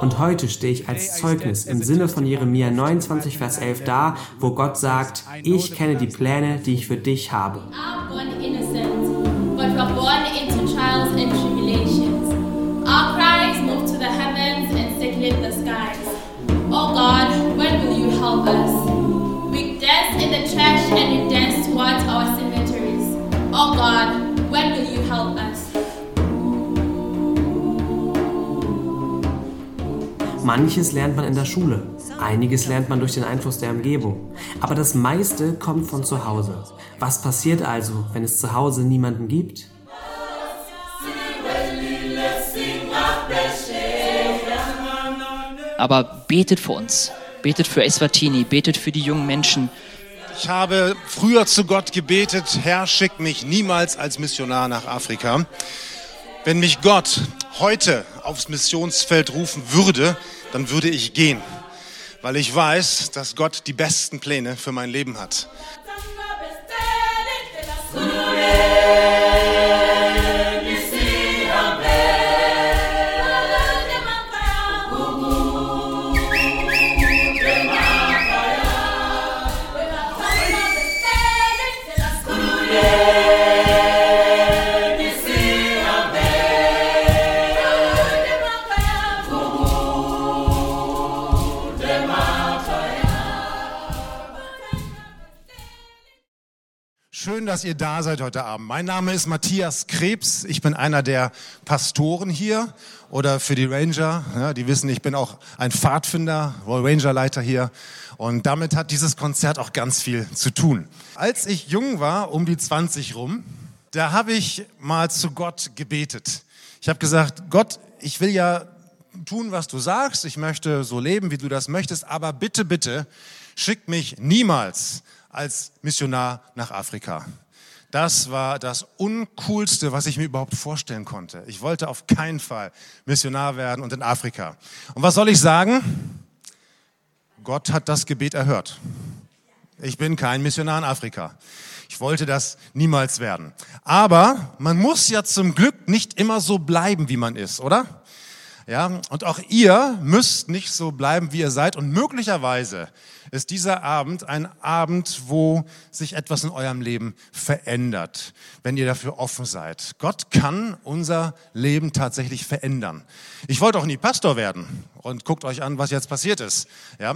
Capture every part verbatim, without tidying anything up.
Und heute stehe ich als Zeugnis im Sinne von Jeremia neunundzwanzig, Vers elf da, wo Gott sagt, ich kenne die Pläne, die ich für dich habe. Are born innocent, but we are born into trials and tribulations. Our cries move to the heavens and circulate the skies. Oh God, when will you help us? We dance in the trash and we dance towards our cemeteries. Oh God, when will you help us? Manches lernt man in der Schule, einiges lernt man durch den Einfluss der Umgebung, aber das meiste kommt von zu Hause. Was passiert also, wenn es zu Hause niemanden gibt? Aber betet für uns, betet für Eswatini, betet für die jungen Menschen. Ich habe früher zu Gott gebetet, Herr, schick mich niemals als Missionar nach Afrika. Wenn mich Gott heute aufs Missionsfeld rufen würde, dann würde ich gehen, weil ich weiß, dass Gott die besten Pläne für mein Leben hat. Schön, dass ihr da seid heute Abend. Mein Name ist Matthias Krebs. Ich bin einer der Pastoren hier oder für die Ranger. Ja, die wissen, ich bin auch ein Pfadfinder, Ranger-Leiter hier. Und damit hat dieses Konzert auch ganz viel zu tun. Als ich jung war, um die zwanzig rum, da habe ich mal zu Gott gebetet. Ich habe gesagt, Gott, ich will ja tun, was du sagst. Ich möchte so leben, wie du das möchtest. Aber bitte, bitte, schick mich niemals als Missionar nach Afrika. Das war das Uncoolste, was ich mir überhaupt vorstellen konnte. Ich wollte auf keinen Fall Missionar werden und in Afrika. Und was soll ich sagen? Gott hat das Gebet erhört. Ich bin kein Missionar in Afrika. Ich wollte das niemals werden. Aber man muss ja zum Glück nicht immer so bleiben, wie man ist, oder? Ja, und auch ihr müsst nicht so bleiben, wie ihr seid. Und möglicherweise ist dieser Abend ein Abend, wo sich etwas in eurem Leben verändert, wenn ihr dafür offen seid. Gott kann unser Leben tatsächlich verändern. Ich wollte auch nie Pastor werden und guckt euch an, was jetzt passiert ist. Ja,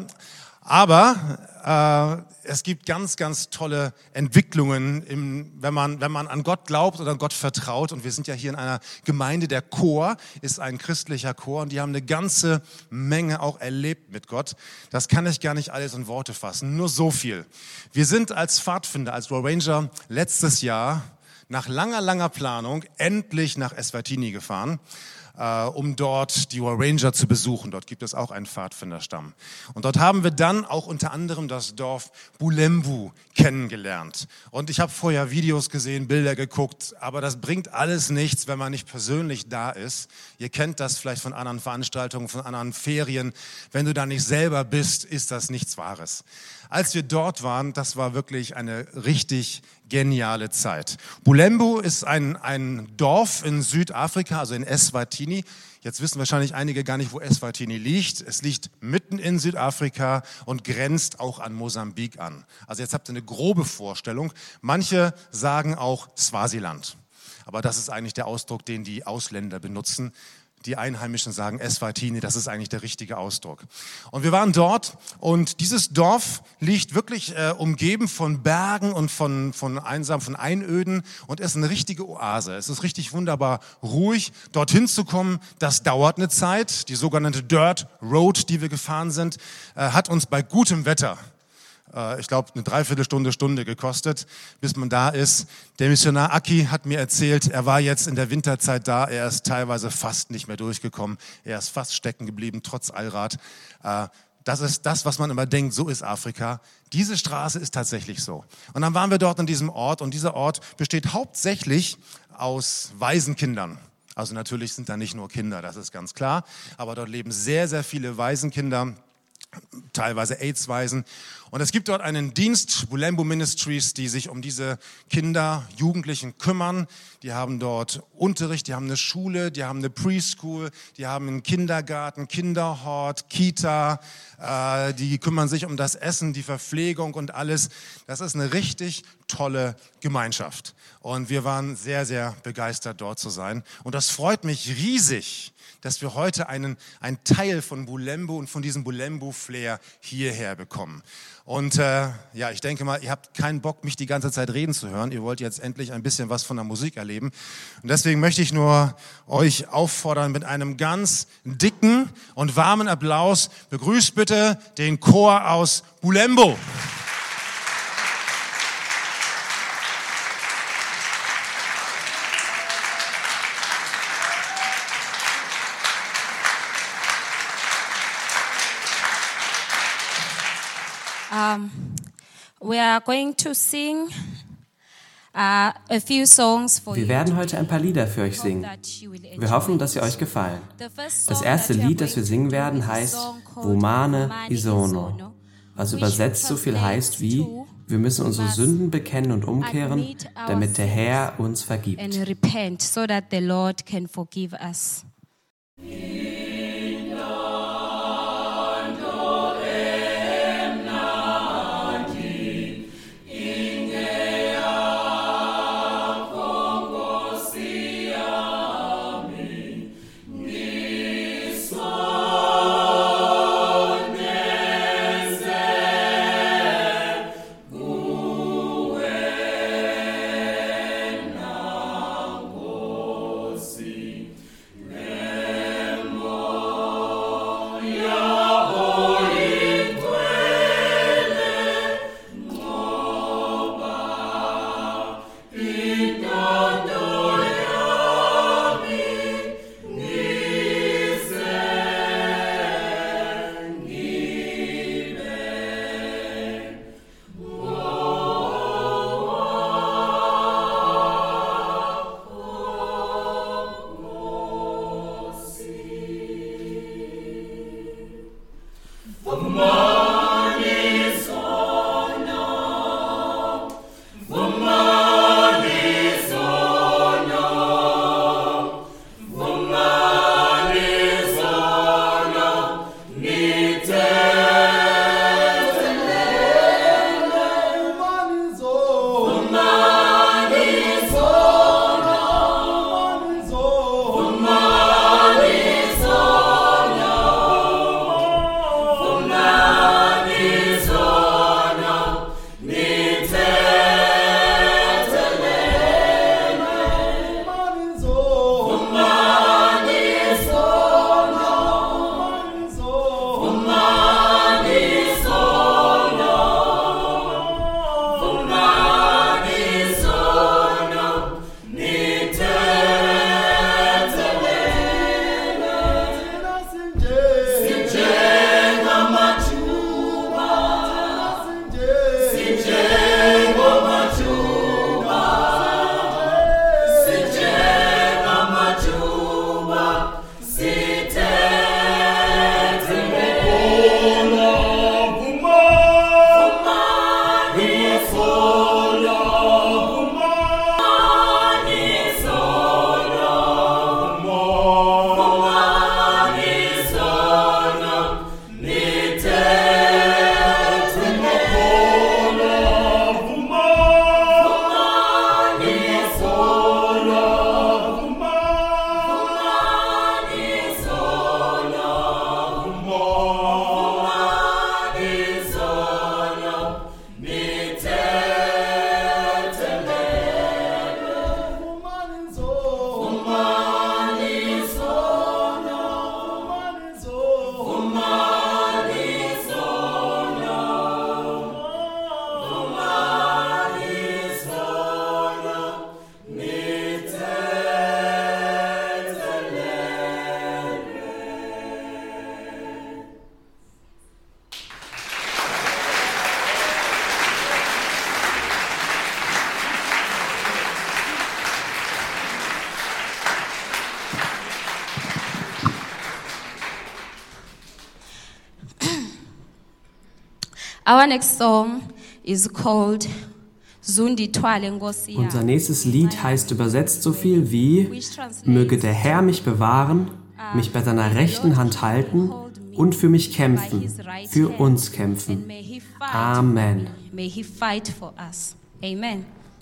aber äh, es gibt ganz, ganz tolle Entwicklungen, im, wenn man, wenn man an Gott glaubt oder an Gott vertraut. Und wir sind ja hier in einer Gemeinde, der Chor ist ein christlicher Chor und die haben eine ganze Menge auch erlebt mit Gott. Das kann ich gar nicht alles in Worte fassen, nur so viel. Wir sind als Pfadfinder, als Ranger letztes Jahr nach langer, langer Planung endlich nach Eswatini gefahren, Uh, um dort die Ranger zu besuchen. Dort gibt es auch einen Pfadfinderstamm. Und dort haben wir dann auch unter anderem das Dorf Bulembu kennengelernt. Und ich habe vorher Videos gesehen, Bilder geguckt, aber das bringt alles nichts, wenn man nicht persönlich da ist. Ihr kennt das vielleicht von anderen Veranstaltungen, von anderen Ferien. Wenn du da nicht selber bist, ist das nichts Wahres. Als wir dort waren, das war wirklich eine richtig geniale Zeit. Bulembu ist ein, ein Dorf in Südafrika, also in Eswatini. Jetzt wissen wahrscheinlich einige gar nicht, wo Eswatini liegt. Es liegt mitten in Südafrika und grenzt auch an Mosambik an. Also jetzt habt ihr eine grobe Vorstellung. Manche sagen auch Swasiland. Aber das ist eigentlich der Ausdruck, den die Ausländer benutzen. Die Einheimischen sagen Eswatini, das ist eigentlich der richtige Ausdruck. Und wir waren dort und dieses Dorf liegt wirklich äh, umgeben von Bergen und von, von einsam, von Einöden und ist eine richtige Oase. Es ist richtig wunderbar ruhig. Dorthin zu kommen, das dauert eine Zeit. Die sogenannte Dirt Road, die wir gefahren sind, äh, hat uns bei gutem Wetter, ich glaube, eine Dreiviertelstunde, Stunde gekostet, bis man da ist. Der Missionar Aki hat mir erzählt, er war jetzt in der Winterzeit da, er ist teilweise fast nicht mehr durchgekommen, er ist fast stecken geblieben, trotz Allrad. Das ist das, was man immer denkt, so ist Afrika. Diese Straße ist tatsächlich so. Und dann waren wir dort an diesem Ort und dieser Ort besteht hauptsächlich aus Waisenkindern. Also natürlich sind da nicht nur Kinder, das ist ganz klar, aber dort leben sehr, sehr viele Waisenkinder, teilweise AIDS-Waisen. Und es gibt dort einen Dienst, Bulembu Ministries, die sich um diese Kinder, Jugendlichen kümmern. Die haben dort Unterricht, die haben eine Schule, die haben eine Preschool, die haben einen Kindergarten, Kinderhort, Kita. Äh, die kümmern sich um das Essen, die Verpflegung und alles. Das ist eine richtig tolle Gemeinschaft. Und wir waren sehr, sehr begeistert, dort zu sein. Und das freut mich riesig, dass wir heute einen, einen Teil von Bulembu und von diesem Bulembu-Flair hierher bekommen. Und äh, ja, ich denke mal, ihr habt keinen Bock, mich die ganze Zeit reden zu hören. Ihr wollt jetzt endlich ein bisschen was von der Musik erleben. Und deswegen möchte ich nur euch auffordern, mit einem ganz dicken und warmen Applaus, begrüßt bitte den Chor aus Bulembu. Um, we are going to sing uh, a few songs for Wir you. werden heute ein paar Lieder für euch singen. Wir hoffen, dass sie euch gefallen. Das erste Lied, das wir singen werden, heißt Vumane Isono, was übersetzt so viel heißt wie: Wir müssen unsere Sünden bekennen und umkehren, damit der Herr uns vergibt. And repent so that the Lord can forgive us. See Our next song is called Zundithwale Nkosi yami. Unser nächstes Lied heißt übersetzt so viel wie: Möge der Herr mich bewahren, mich bei seiner rechten Hand halten und für mich kämpfen, für uns kämpfen. Amen. May he fight for us. Amen.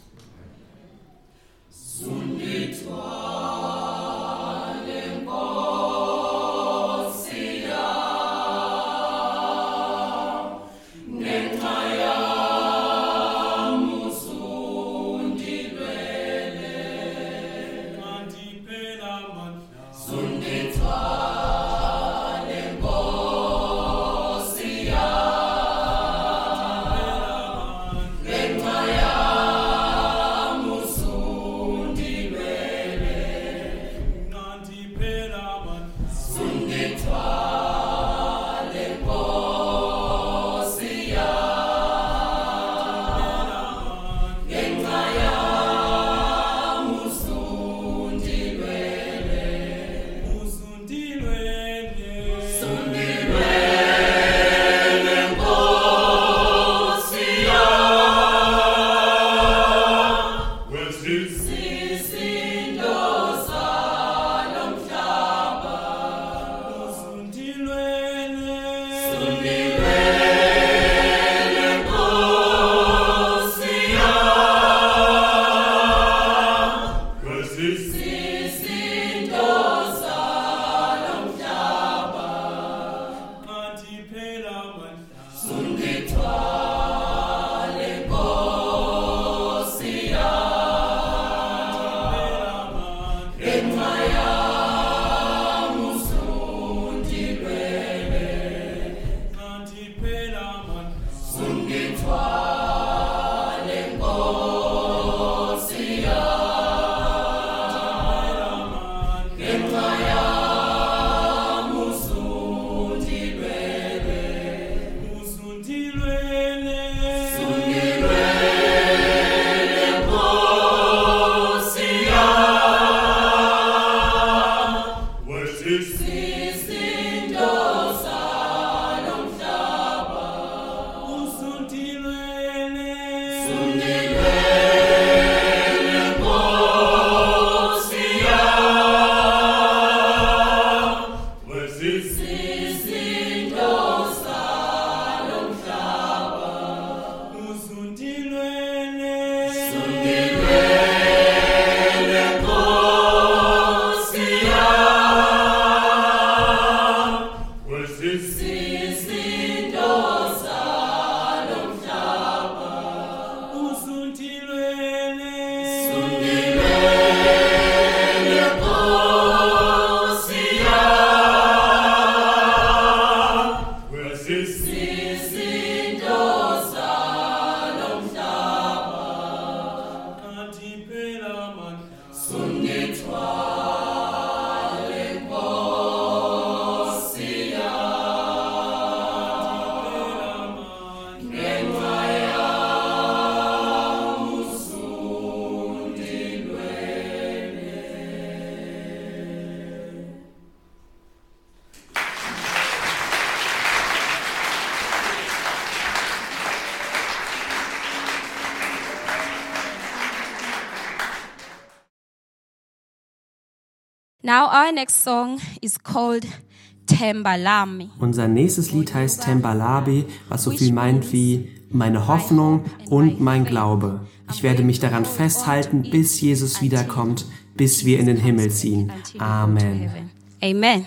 Now our next song is called Themba Lami. Unser nächstes Lied heißt Themba Lami, was so viel meint wie meine Hoffnung und mein Glaube. Ich werde mich daran festhalten, bis Jesus wiederkommt, bis wir in den Himmel ziehen. Amen. Amen.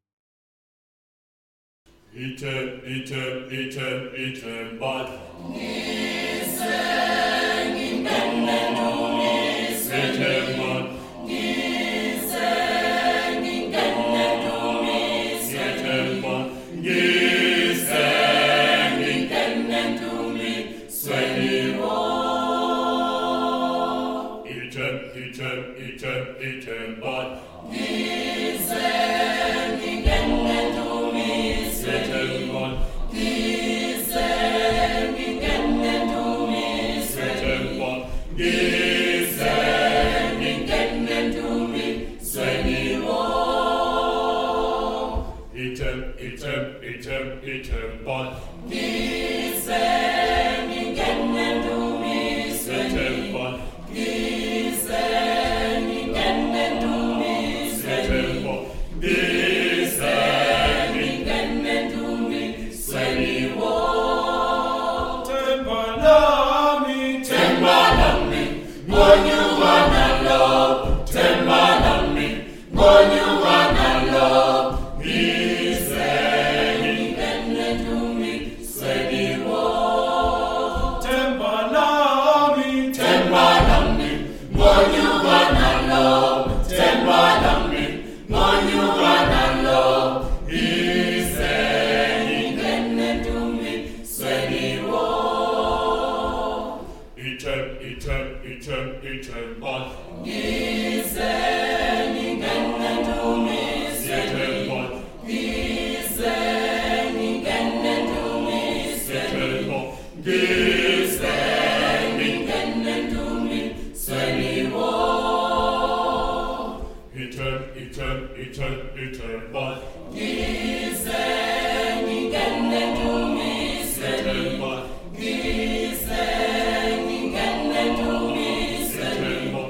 Item, item, item, item, but Sweet item, item, item, item, bal. Gisen igen du miseni. Item, bal. Gisen igen du miseni. Item, bal. Gisen igen du miseni wo. Tembalami, Tembalami, monyu wanalo. Tembalami, monyu wanalo. Gisen igen du miseni wo. tembalami, Tembalami, monyu wanalo. Tembalami, monyu wanalo. Gisen igen du miseni wo. item, item, item, item, bal. Gisen igen du miseni. Item, bal. Gisen igen du miseni. Item, bal. Gisen igen du miseni wo. Item, item, item, item, bal. Gisen igen du miseni. Item, bal. Gisen igen du miseni. Item, bal.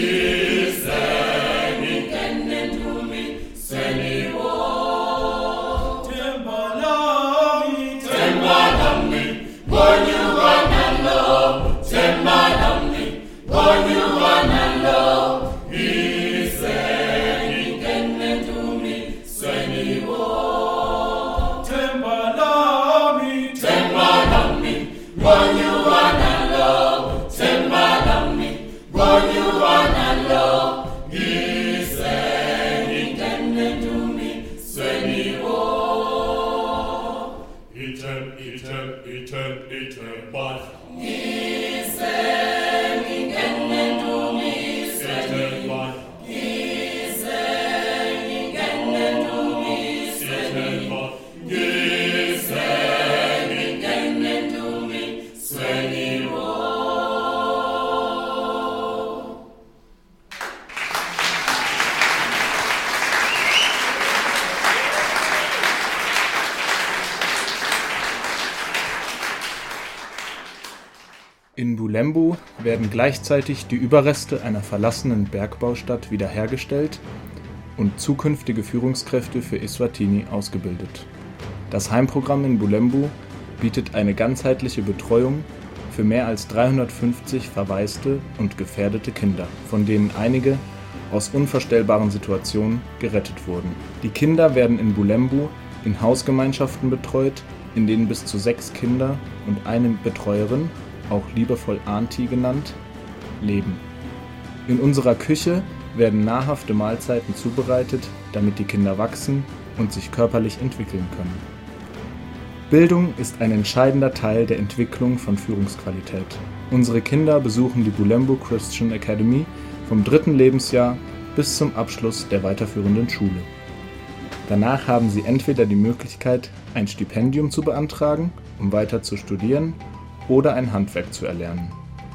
Gisen igen du miseni wo. Tembalami, Tembalami, monyu wanalo. Tembalami, monyu wanalo. Gisen igen du miseni wo. tembalami, Tembalami, monyu wanalo. Tembalami, monyu wanalo. Gisen igen du miseni wo. item, item, item, item, bal. Gisen igen du miseni. Item, bal. Gisen igen du miseni. Item, bal. Gisen igen du miseni wo. In Bulembu werden gleichzeitig die Überreste einer verlassenen Bergbaustadt wiederhergestellt und zukünftige Führungskräfte für Eswatini ausgebildet. Das Heimprogramm in Bulembu bietet eine ganzheitliche Betreuung für mehr als dreihundertfünfzig verwaiste und gefährdete Kinder, von denen einige aus unvorstellbaren Situationen gerettet wurden. Die Kinder werden in Bulembu in Hausgemeinschaften betreut, in denen bis zu sechs Kinder und eine Betreuerin, auch liebevoll Auntie genannt, leben. In unserer Küche werden nahrhafte Mahlzeiten zubereitet, damit die Kinder wachsen und sich körperlich entwickeln können. Bildung ist ein entscheidender Teil der Entwicklung von Führungsqualität. Unsere Kinder besuchen die Bulembu Christian Academy vom dritten Lebensjahr bis zum Abschluss der weiterführenden Schule. Danach haben sie entweder die Möglichkeit, ein Stipendium zu beantragen, um weiter zu studieren, oder ein Handwerk zu erlernen.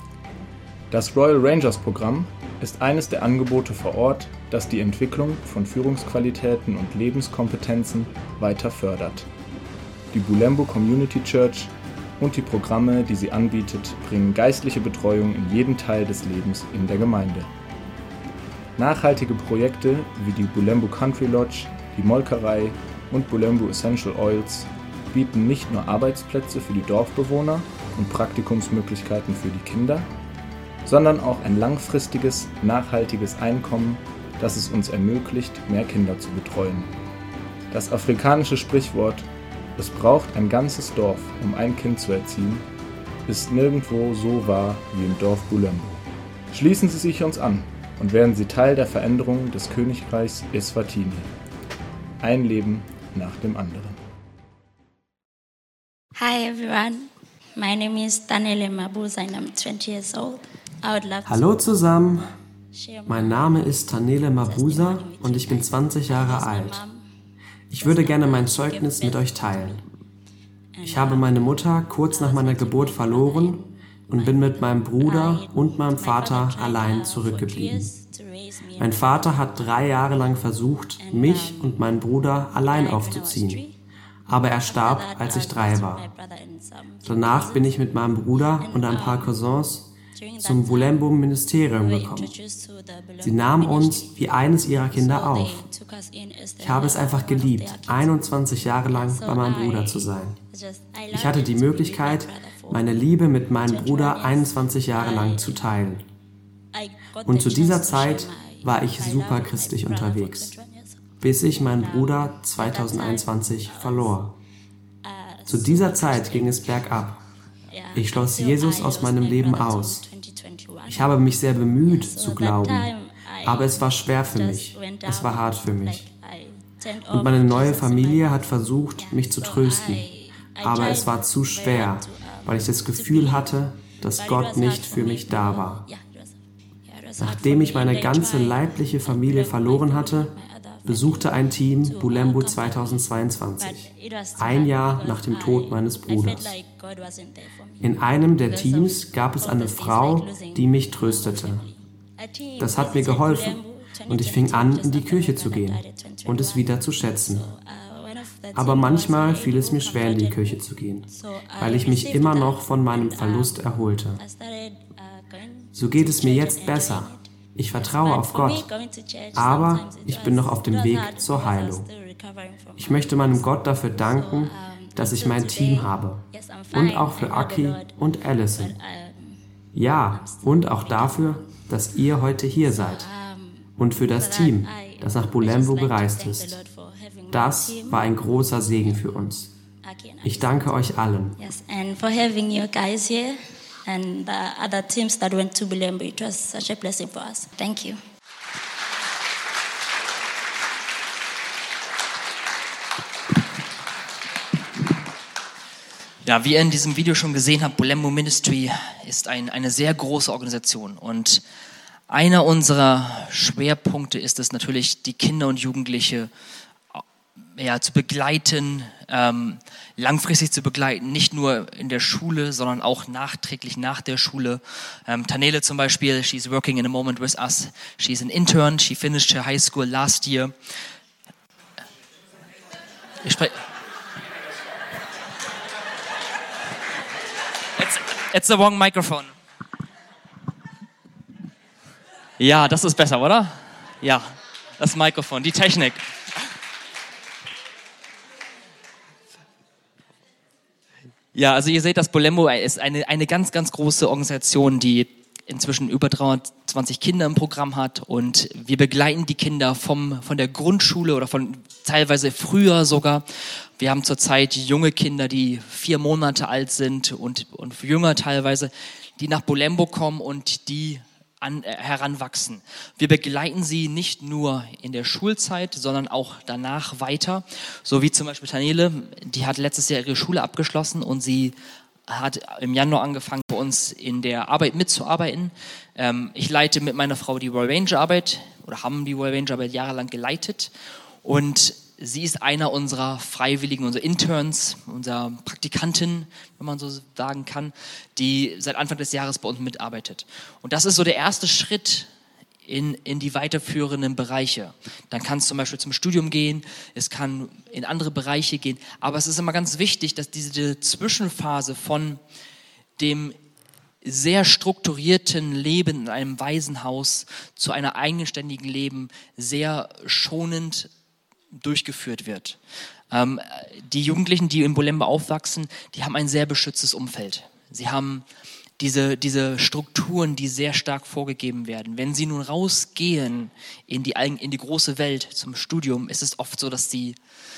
Das Royal Rangers Programm ist eines der Angebote vor Ort, das die Entwicklung von Führungsqualitäten und Lebenskompetenzen weiter fördert. Die Bulembu Community Church und die Programme, die sie anbietet, bringen geistliche Betreuung in jeden Teil des Lebens in der Gemeinde. Nachhaltige Projekte wie die Bulembu Country Lodge, die Molkerei und Bulembu Essential Oils bieten nicht nur Arbeitsplätze für die Dorfbewohner und Praktikumsmöglichkeiten für die Kinder, sondern auch ein langfristiges, nachhaltiges Einkommen, das es uns ermöglicht, mehr Kinder zu betreuen. Das afrikanische Sprichwort „Es braucht ein ganzes Dorf, um ein Kind zu erziehen“, ist nirgendwo so wahr wie im Dorf Bulembu. Schließen Sie sich uns an und werden Sie Teil der Veränderung des Königreichs Eswatini. Ein Leben nach dem anderen. Hi everyone, my name is Tanele Mabuza and I'm twenty years old. I would love Hallo zusammen, to share mein Name ist Tanele Mabuza und ich bin zwanzig Jahre alt. Ich würde gerne mein Zeugnis mit euch teilen. Ich habe meine Mutter kurz nach meiner Geburt verloren und bin mit meinem Bruder und meinem Vater allein zurückgeblieben. Mein Vater hat drei Jahre lang versucht, mich und meinen Bruder allein aufzuziehen. Aber er starb, als ich drei war. Danach bin ich mit meinem Bruder und ein paar Cousins zum Bulembu-Ministerium gekommen. Sie nahmen uns wie eines ihrer Kinder auf. Ich habe es einfach geliebt, einundzwanzig Jahre lang bei meinem Bruder zu sein. Ich hatte die Möglichkeit, meine Liebe mit meinem Bruder einundzwanzig Jahre lang zu teilen. Und zu dieser Zeit war ich super christlich unterwegs, bis ich meinen Bruder zweitausendeinundzwanzig verlor. Zu dieser Zeit ging es bergab. Ich schloss Jesus aus meinem Leben aus. Ich habe mich sehr bemüht zu glauben, aber es war schwer für mich. Es war hart für mich. Und meine neue Familie hat versucht, mich zu trösten, aber es war zu schwer, weil ich das Gefühl hatte, dass Gott nicht für mich da war. Nachdem ich meine ganze leibliche Familie verloren hatte, besuchte ein Team Bulembu zweitausendzweiundzwanzig, ein Jahr nach dem Tod meines Bruders. In einem der Teams gab es eine Frau, die mich tröstete. Das hat mir geholfen und ich fing an, in die Kirche zu gehen und es wieder zu schätzen. Aber manchmal fiel es mir schwer, in die Kirche zu gehen, weil ich mich immer noch von meinem Verlust erholte. So geht es mir jetzt besser. Ich vertraue auf Gott, aber ich bin noch auf dem Weg zur Heilung. Ich möchte meinem Gott dafür danken, dass ich mein Team habe und auch für Aki und Allison. Ja, und auch dafür, dass ihr heute hier seid und für das Team, das nach Bulembu gereist ist. Das war ein großer Segen für uns. Ich danke euch allen. Yes, and for having you guys here. And the other teams that went to Bulembu, it was such a blessing for us. Thank you. Ja, wie ihr in diesem Video schon gesehen habt, Bulembu Ministry ist ein, eine sehr große Organisation und einer unserer Schwerpunkte ist es natürlich, die Kinder und Jugendliche ja, zu begleiten, ähm, langfristig zu begleiten, nicht nur in der Schule, sondern auch nachträglich nach der Schule. Ähm, Tanele zum Beispiel, she's working in a moment with us. She's an intern. She finished her high school last year. Ich spreche. It's, it's the wrong microphone. Ja, das ist besser, oder? Ja, das Mikrofon, die Technik. Ja, also ihr seht, das Bulembu ist eine, eine ganz, ganz große Organisation, die inzwischen über dreihundertzwanzig Kinder im Programm hat und wir begleiten die Kinder vom, von der Grundschule oder von teilweise früher sogar. Wir haben zurzeit junge Kinder, die vier Monate alt sind und, und jünger teilweise, die nach Bulembu kommen und die An, äh, heranwachsen. Wir begleiten sie nicht nur in der Schulzeit, sondern auch danach weiter. So wie zum Beispiel Tanele, die hat letztes Jahr ihre Schule abgeschlossen und sie hat im Januar angefangen, bei uns in der Arbeit mitzuarbeiten. Ähm, ich leite mit meiner Frau die Royal Ranger Arbeit oder haben die Royal Ranger Arbeit jahrelang geleitet und sie ist einer unserer Freiwilligen, unserer Interns, unserer Praktikantin, wenn man so sagen kann, die seit Anfang des Jahres bei uns mitarbeitet. Und das ist so der erste Schritt in, in die weiterführenden Bereiche. Dann kann es zum Beispiel zum Studium gehen, es kann in andere Bereiche gehen, aber es ist immer ganz wichtig, dass diese Zwischenphase von dem sehr strukturierten Leben in einem Waisenhaus zu einer eigenständigen Leben sehr schonend durchgeführt wird. Ähm, die Jugendlichen, die in Bulembu aufwachsen, die haben ein sehr beschütztes Umfeld. Sie haben diese, diese Strukturen, die sehr stark vorgegeben werden. Wenn sie nun rausgehen in die, in die große Welt zum Studium, ist es oft so, dass sie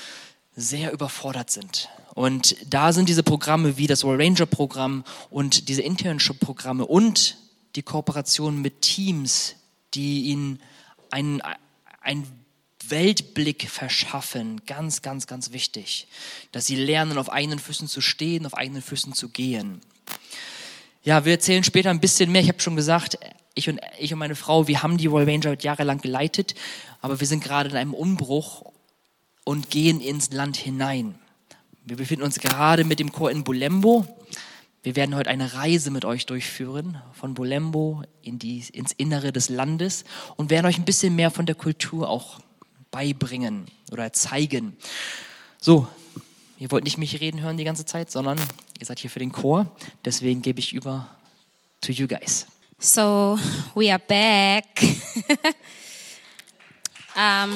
sehr überfordert sind. Und da sind diese Programme wie das Royal Ranger Programm und diese Internship-Programme und die Kooperation mit Teams, die ihnen einen, einen Weltblick verschaffen, ganz, ganz, ganz wichtig, dass sie lernen, auf eigenen Füßen zu stehen, auf eigenen Füßen zu gehen. Ja, wir erzählen später ein bisschen mehr. Ich habe schon gesagt, ich und, ich und meine Frau, wir haben die Royal Ranger jahrelang geleitet, aber wir sind gerade in einem Umbruch und gehen ins Land hinein. Wir befinden uns gerade mit dem Chor in Bulembu. Wir werden heute eine Reise mit euch durchführen, von Bulembo in die, ins Innere des Landes und werden euch ein bisschen mehr von der Kultur auch beibringen oder zeigen. So, ihr wollt nicht mich reden hören die ganze Zeit, sondern ihr seid hier für den Chor. Deswegen gebe ich über to you guys. So, we are back. um,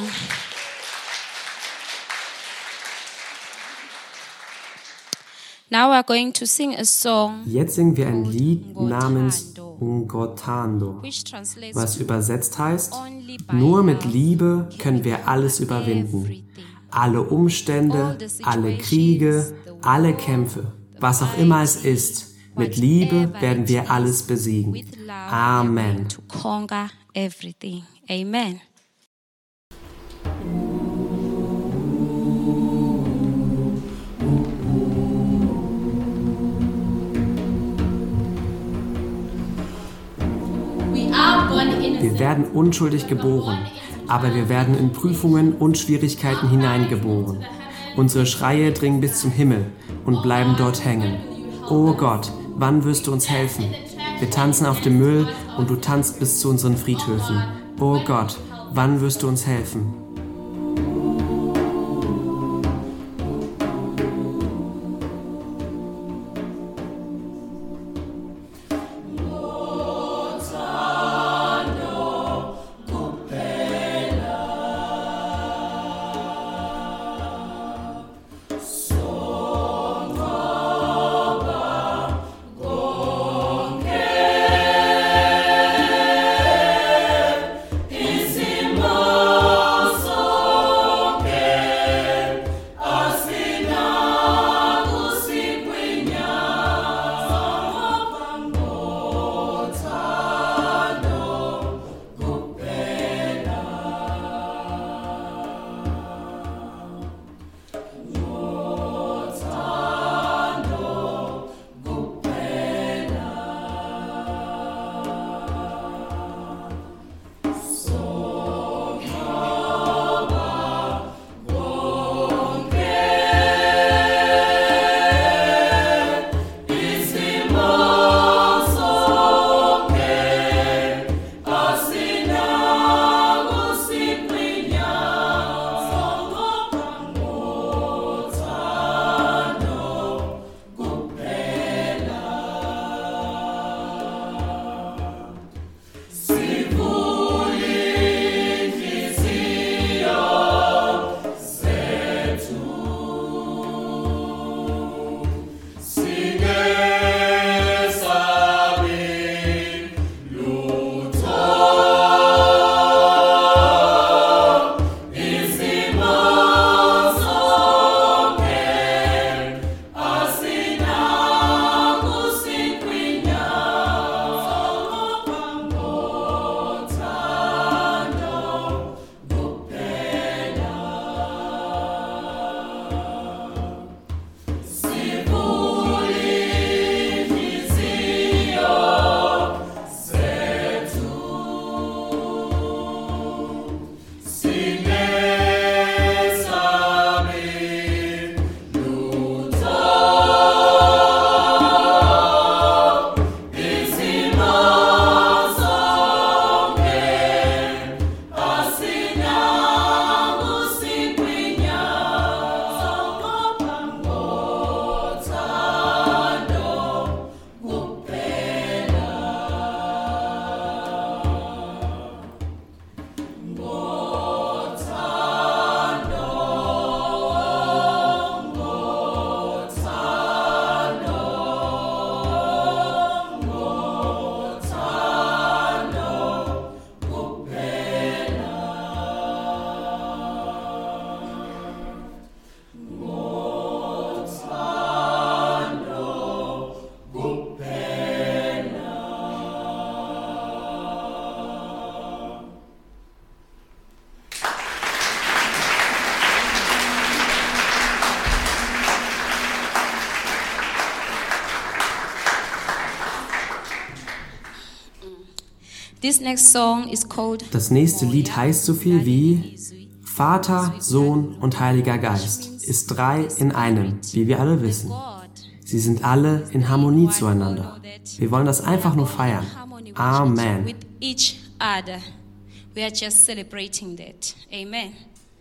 now we are going to sing a song. Jetzt singen wir ein Lied namens Ngotando, was übersetzt heißt, nur mit Liebe können wir alles überwinden. Alle Umstände, alle Kriege, alle Kämpfe, was auch immer es ist, mit Liebe werden wir alles besiegen. Amen. Amen. Wir werden unschuldig geboren, aber wir werden in Prüfungen und Schwierigkeiten hineingeboren. Unsere Schreie dringen bis zum Himmel und bleiben dort hängen. Oh Gott, wann wirst du uns helfen? Wir tanzen auf dem Müll und du tanzt bis zu unseren Friedhöfen. Oh Gott, wann wirst du uns helfen? This next song is called Das nächste Lied heißt so viel wie Vater, Sohn und Heiliger Geist, ist drei in einem, wie wir alle wissen. Sie sind alle in Harmonie zueinander. Wir wollen das einfach nur feiern. Amen. With each other. We are just celebrating that. Amen.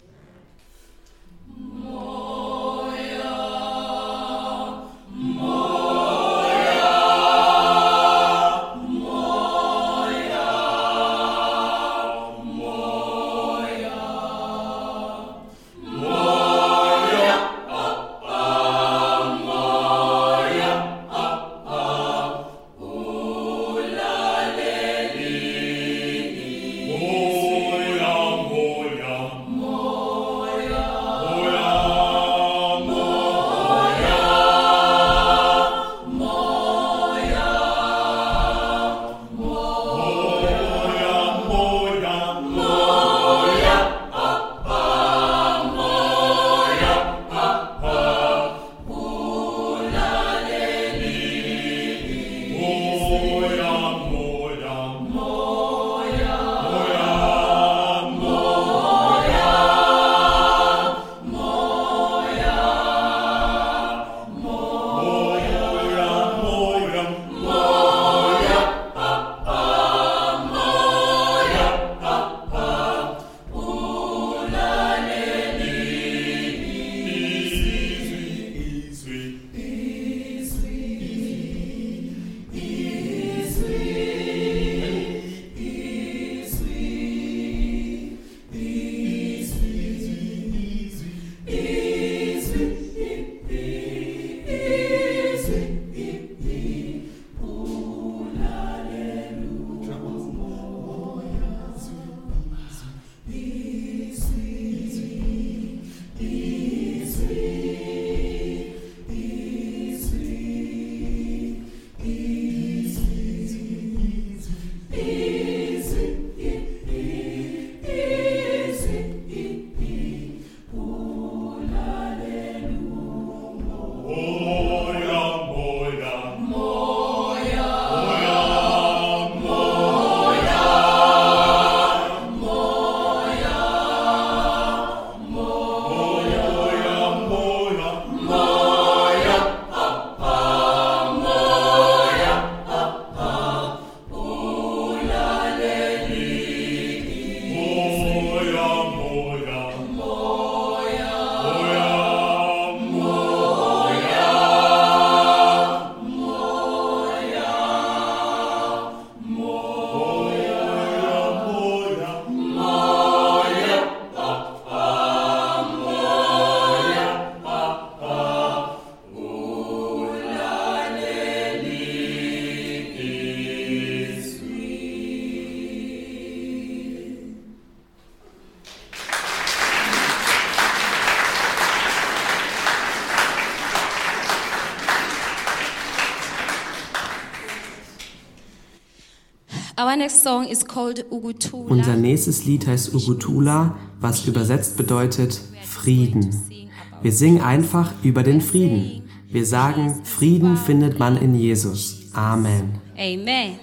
Our next song is called Ugutula. Unser nächstes Lied heißt Ugutula, was übersetzt bedeutet Frieden. Wir singen einfach über den Frieden. Wir sagen, Frieden findet man in Jesus. Amen. Amen.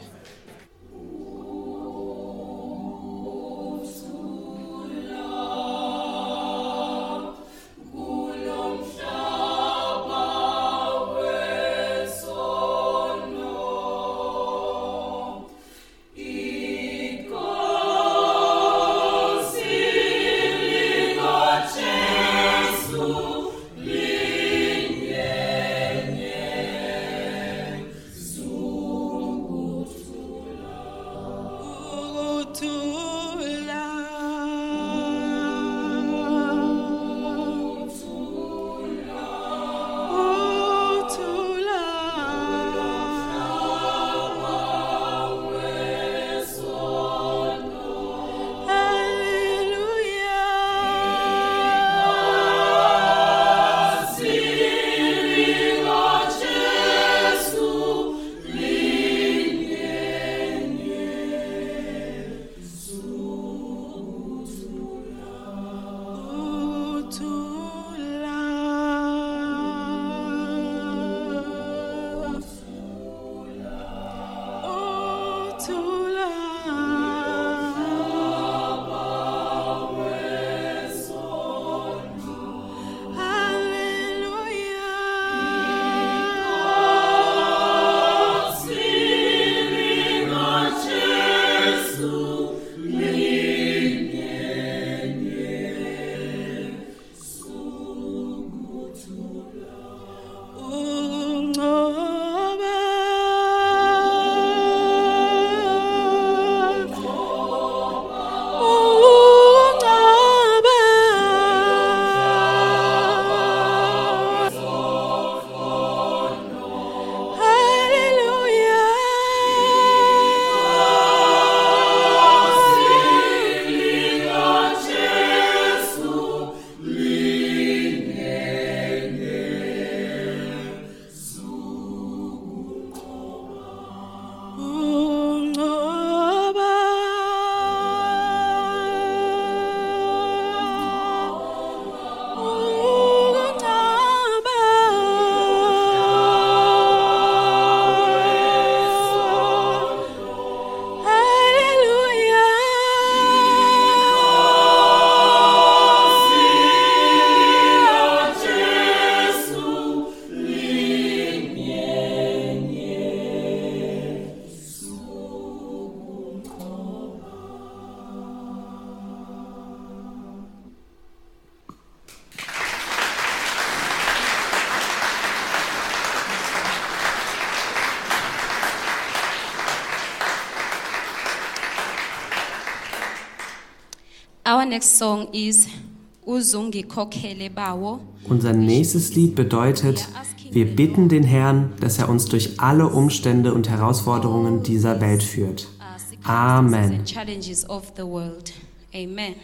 Gut Our next song is Uzungikhokhele Bawo. Unser nächstes Lied bedeutet, wir bitten den Herrn, dass er uns durch alle Umstände und Herausforderungen dieser Welt führt. Amen. Challenges of the world. Amen.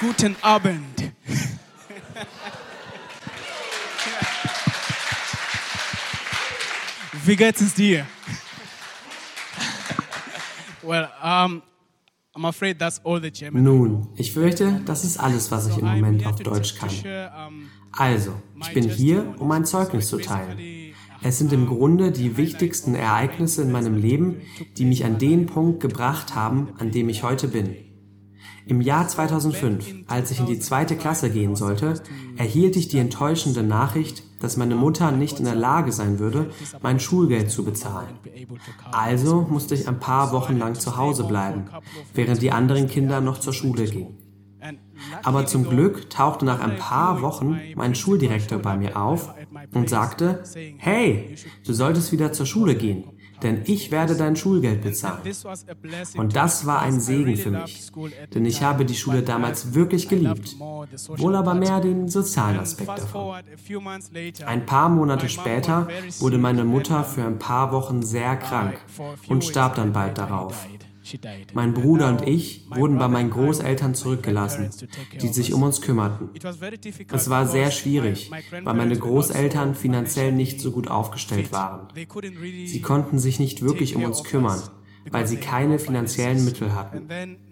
Guten Abend. Wie geht es dir? Well, um, I'm afraid that's all the German. Nun, ich fürchte, das ist alles, was ich im Moment auf Deutsch kann. Also, ich bin hier, um ein Zeugnis zu teilen. Es sind im Grunde die wichtigsten Ereignisse in meinem Leben, die mich an den Punkt gebracht haben, an dem ich heute bin. Im Jahr zweitausendfünf, als ich in die zweite Klasse gehen sollte, erhielt ich die enttäuschende Nachricht, dass meine Mutter nicht in der Lage sein würde, mein Schulgeld zu bezahlen. Also musste ich ein paar Wochen lang zu Hause bleiben, während die anderen Kinder noch zur Schule gingen. Aber zum Glück tauchte nach ein paar Wochen mein Schuldirektor bei mir auf und sagte, hey, du solltest wieder zur Schule gehen, denn ich werde dein Schulgeld bezahlen. Und das war ein Segen für mich, denn ich habe die Schule damals wirklich geliebt, wohl aber mehr den sozialen Aspekt davon. Ein paar Monate später wurde meine Mutter für ein paar Wochen sehr krank und starb dann bald darauf. Mein Bruder und ich wurden bei meinen Großeltern zurückgelassen, die sich um uns kümmerten. Es war sehr schwierig, weil meine Großeltern finanziell nicht so gut aufgestellt waren. Sie konnten sich nicht wirklich um uns kümmern, weil sie keine finanziellen Mittel hatten.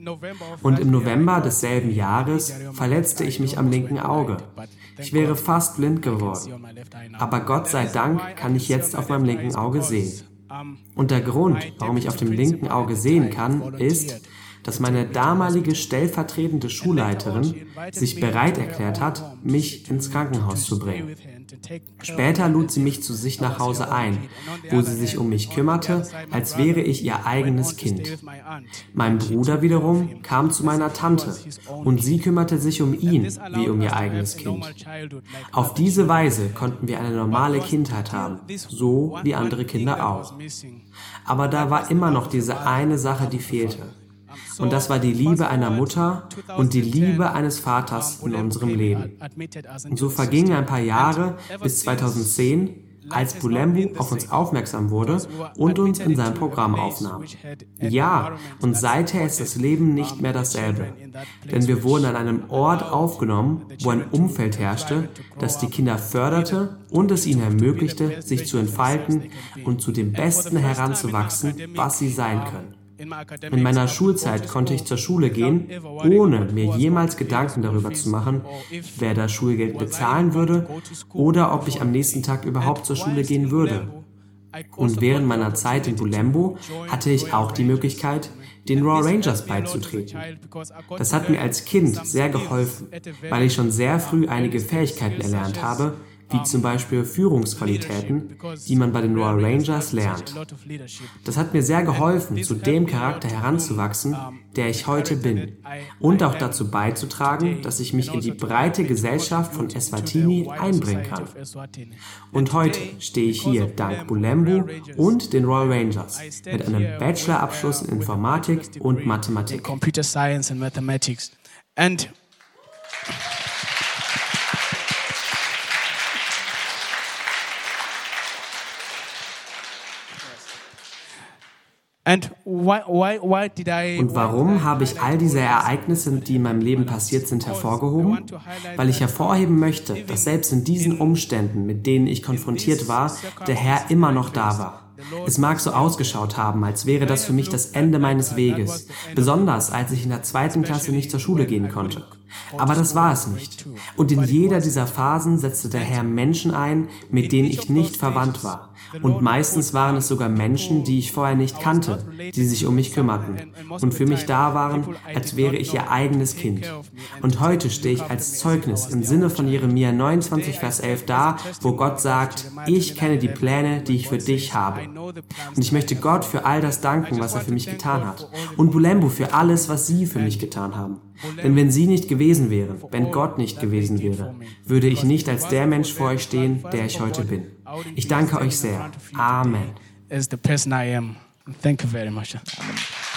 Und im November desselben Jahres verletzte ich mich am linken Auge. Ich wäre fast blind geworden. Aber Gott sei Dank kann ich jetzt auf meinem linken Auge sehen. Und der Grund, warum ich auf dem linken Auge sehen kann, ist, dass meine damalige stellvertretende Schulleiterin sich bereit erklärt hat, mich ins Krankenhaus zu bringen. Später lud sie mich zu sich nach Hause ein, wo sie sich um mich kümmerte, als wäre ich ihr eigenes Kind. Mein Bruder wiederum kam zu meiner Tante und sie kümmerte sich um ihn wie um ihr eigenes Kind. Auf diese Weise konnten wir eine normale Kindheit haben, so wie andere Kinder auch. Aber da war immer noch diese eine Sache, die fehlte. Und das war die Liebe einer Mutter und die Liebe eines Vaters in unserem Leben. Und so vergingen ein paar Jahre bis zweitausendzehn, als Bulembu auf uns aufmerksam wurde und uns in sein Programm aufnahm. Ja, und seither ist das Leben nicht mehr dasselbe. Denn wir wurden an einem Ort aufgenommen, wo ein Umfeld herrschte, das die Kinder förderte und es ihnen ermöglichte, sich zu entfalten und zu dem Besten heranzuwachsen, was sie sein können. In meiner Schulzeit konnte ich zur Schule gehen, ohne mir jemals Gedanken darüber zu machen, wer das Schulgeld bezahlen würde oder ob ich am nächsten Tag überhaupt zur Schule gehen würde. Und während meiner Zeit in Bulembu hatte ich auch die Möglichkeit, den Royal Rangers beizutreten. Das hat mir als Kind sehr geholfen, weil ich schon sehr früh einige Fähigkeiten erlernt habe, wie zum Beispiel Führungsqualitäten, die man bei den Royal Rangers lernt. Das hat mir sehr geholfen, zu dem Charakter heranzuwachsen, der ich heute bin, und auch dazu beizutragen, dass ich mich in die breite Gesellschaft von Eswatini einbringen kann. Und heute stehe ich hier dank Bulembu und den Royal Rangers mit einem Bachelorabschluss in Informatik und Mathematik. Computer Science and Mathematics. And Und warum habe ich all diese Ereignisse, die in meinem Leben passiert sind, hervorgehoben? Weil ich hervorheben möchte, dass selbst in diesen Umständen, mit denen ich konfrontiert war, der Herr immer noch da war. Es mag so ausgeschaut haben, als wäre das für mich das Ende meines Weges, besonders als ich in der zweiten Klasse nicht zur Schule gehen konnte. Aber das war es nicht. Und in jeder dieser Phasen setzte der Herr Menschen ein, mit denen ich nicht verwandt war. Und meistens waren es sogar Menschen, die ich vorher nicht kannte, die sich um mich kümmerten und für mich da waren, als wäre ich ihr eigenes Kind. Und heute stehe ich als Zeugnis im Sinne von Jeremia neunundzwanzig, Vers elf da, wo Gott sagt, ich kenne die Pläne, die ich für dich habe. Und ich möchte Gott für all das danken, was er für mich getan hat. Und Bulembu für alles, was sie für mich getan haben. Denn wenn sie nicht gewesen wären, wenn Gott nicht gewesen wäre, würde ich nicht als der Mensch vor euch stehen, der ich heute bin. Ich danke euch sehr. Amen. As the person I am. Thank you very much. Amen.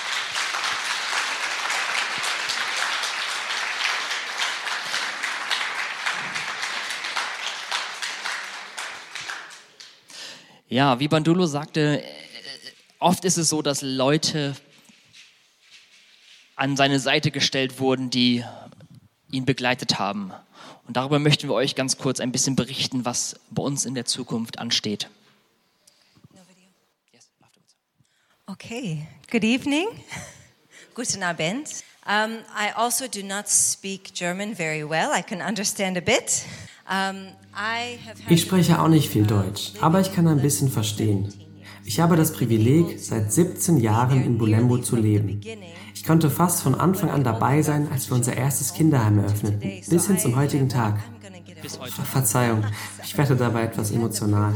Ja, wie Bandolo sagte, oft ist es so, dass Leute an seine Seite gestellt wurden, die ihn begleitet haben. Und darüber möchten wir euch ganz kurz ein bisschen berichten, was bei uns in der Zukunft ansteht. Okay, good evening. Guten Abend. Um, I also do not speak German very well. I can understand a bit. Um, I have had Ich spreche auch nicht viel Deutsch, aber ich kann ein bisschen verstehen. Ich habe das Privileg, seit siebzehn Jahren in Bulembu zu leben. Ich konnte fast von Anfang an dabei sein, als wir unser erstes Kinderheim eröffneten, bis hin zum heutigen Tag. Ver- Verzeihung, ich werde dabei etwas emotional.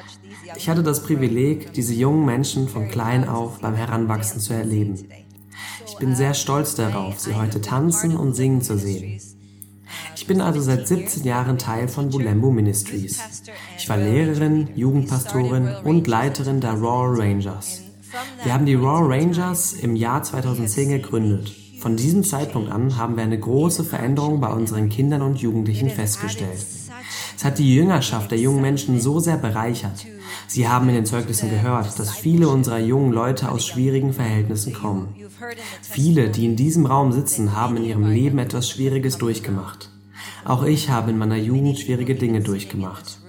Ich hatte das Privileg, diese jungen Menschen von klein auf beim Heranwachsen zu erleben. Ich bin sehr stolz darauf, sie heute tanzen und singen zu sehen. Ich bin also seit siebzehn Jahren Teil von Bulembu Ministries. Ich war Lehrerin, Jugendpastorin und Leiterin der Royal Rangers. Wir haben die Royal Rangers im Jahr zweitausendzehn gegründet. Von diesem Zeitpunkt an haben wir eine große Veränderung bei unseren Kindern und Jugendlichen festgestellt. Es hat die Jüngerschaft der jungen Menschen so sehr bereichert. Sie haben in den Zeugnissen gehört, dass viele unserer jungen Leute aus schwierigen Verhältnissen kommen. Viele, die in diesem Raum sitzen, haben in ihrem Leben etwas Schwieriges durchgemacht. Auch ich habe in meiner Jugend schwierige Dinge durchgemacht.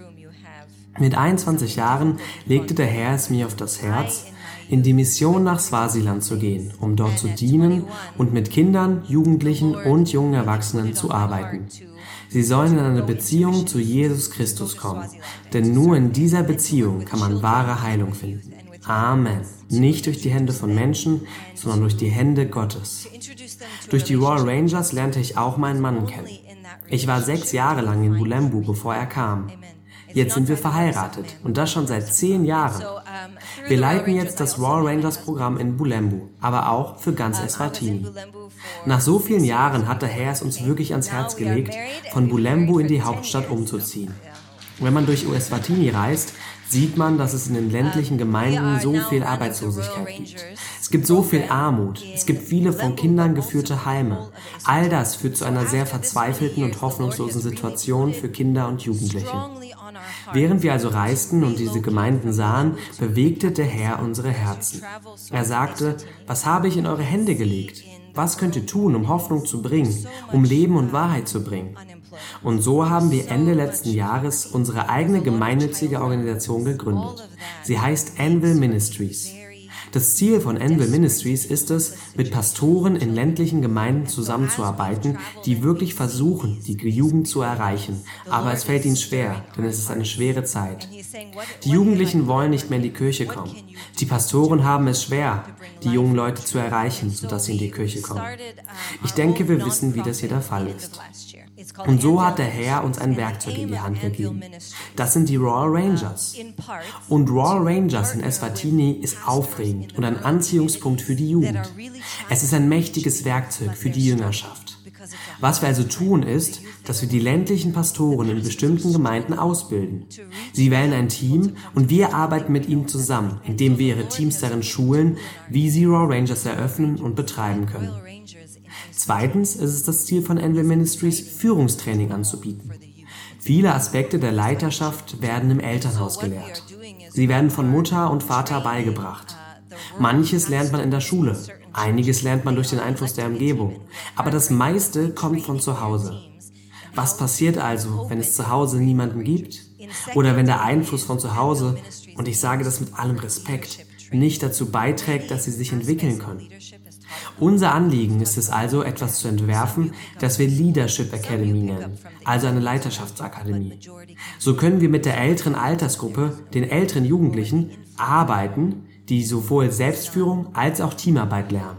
Mit einundzwanzig Jahren legte der Herr es mir auf das Herz, in die Mission nach Swasiland zu gehen, um dort zu dienen und mit Kindern, Jugendlichen und jungen Erwachsenen zu arbeiten. Sie sollen in eine Beziehung zu Jesus Christus kommen, denn nur in dieser Beziehung kann man wahre Heilung finden. Amen. Nicht durch die Hände von Menschen, sondern durch die Hände Gottes. Durch die Royal Rangers lernte ich auch meinen Mann kennen. Ich war sechs Jahre lang in Bulembu, bevor er kam. Jetzt sind wir verheiratet und das schon seit zehn Jahren. Wir leiten jetzt das Royal Rangers Programm in Bulembu, aber auch für ganz Eswatini. Nach so vielen Jahren hat der Herr es uns wirklich ans Herz gelegt, von Bulembu in die Hauptstadt umzuziehen. Wenn man durch Eswatini reist, sieht man, dass es in den ländlichen Gemeinden so viel Arbeitslosigkeit gibt. Es gibt so viel Armut, es gibt viele von Kindern geführte Heime. All das führt zu einer sehr verzweifelten und hoffnungslosen Situation für Kinder und Jugendliche. Während wir also reisten und diese Gemeinden sahen, bewegte der Herr unsere Herzen. Er sagte, was habe ich in eure Hände gelegt? Was könnt ihr tun, um Hoffnung zu bringen, um Leben und Wahrheit zu bringen? Und so haben wir Ende letzten Jahres unsere eigene gemeinnützige Organisation gegründet. Sie heißt Anvil Ministries. Das Ziel von Anvil Ministries ist es, mit Pastoren in ländlichen Gemeinden zusammenzuarbeiten, die wirklich versuchen, die Jugend zu erreichen. Aber es fällt ihnen schwer, denn es ist eine schwere Zeit. Die Jugendlichen wollen nicht mehr in die Kirche kommen. Die Pastoren haben es schwer, die jungen Leute zu erreichen, sodass sie in die Kirche kommen. Ich denke, wir wissen, wie das hier der Fall ist. Und so hat der Herr uns ein Werkzeug in die Hand gegeben. Das sind die Royal Rangers. Und Royal Rangers in Eswatini ist aufregend und ein Anziehungspunkt für die Jugend. Es ist ein mächtiges Werkzeug für die Jüngerschaft. Was wir also tun ist, dass wir die ländlichen Pastoren in bestimmten Gemeinden ausbilden. Sie wählen ein Team und wir arbeiten mit ihnen zusammen, indem wir ihre Teams darin schulen, wie sie Royal Rangers eröffnen und betreiben können. Zweitens ist es das Ziel von Anvil Ministries, Führungstraining anzubieten. Viele Aspekte der Leiterschaft werden im Elternhaus gelehrt. Sie werden von Mutter und Vater beigebracht. Manches lernt man in der Schule, einiges lernt man durch den Einfluss der Umgebung, aber das meiste kommt von zu Hause. Was passiert also, wenn es zu Hause niemanden gibt? Oder wenn der Einfluss von zu Hause, und ich sage das mit allem Respekt, nicht dazu beiträgt, dass sie sich entwickeln können? Unser Anliegen ist es also, etwas zu entwerfen, das wir Leadership Academy nennen, also eine Leiterschaftsakademie. So können wir mit der älteren Altersgruppe, den älteren Jugendlichen, arbeiten, die sowohl Selbstführung als auch Teamarbeit lernen.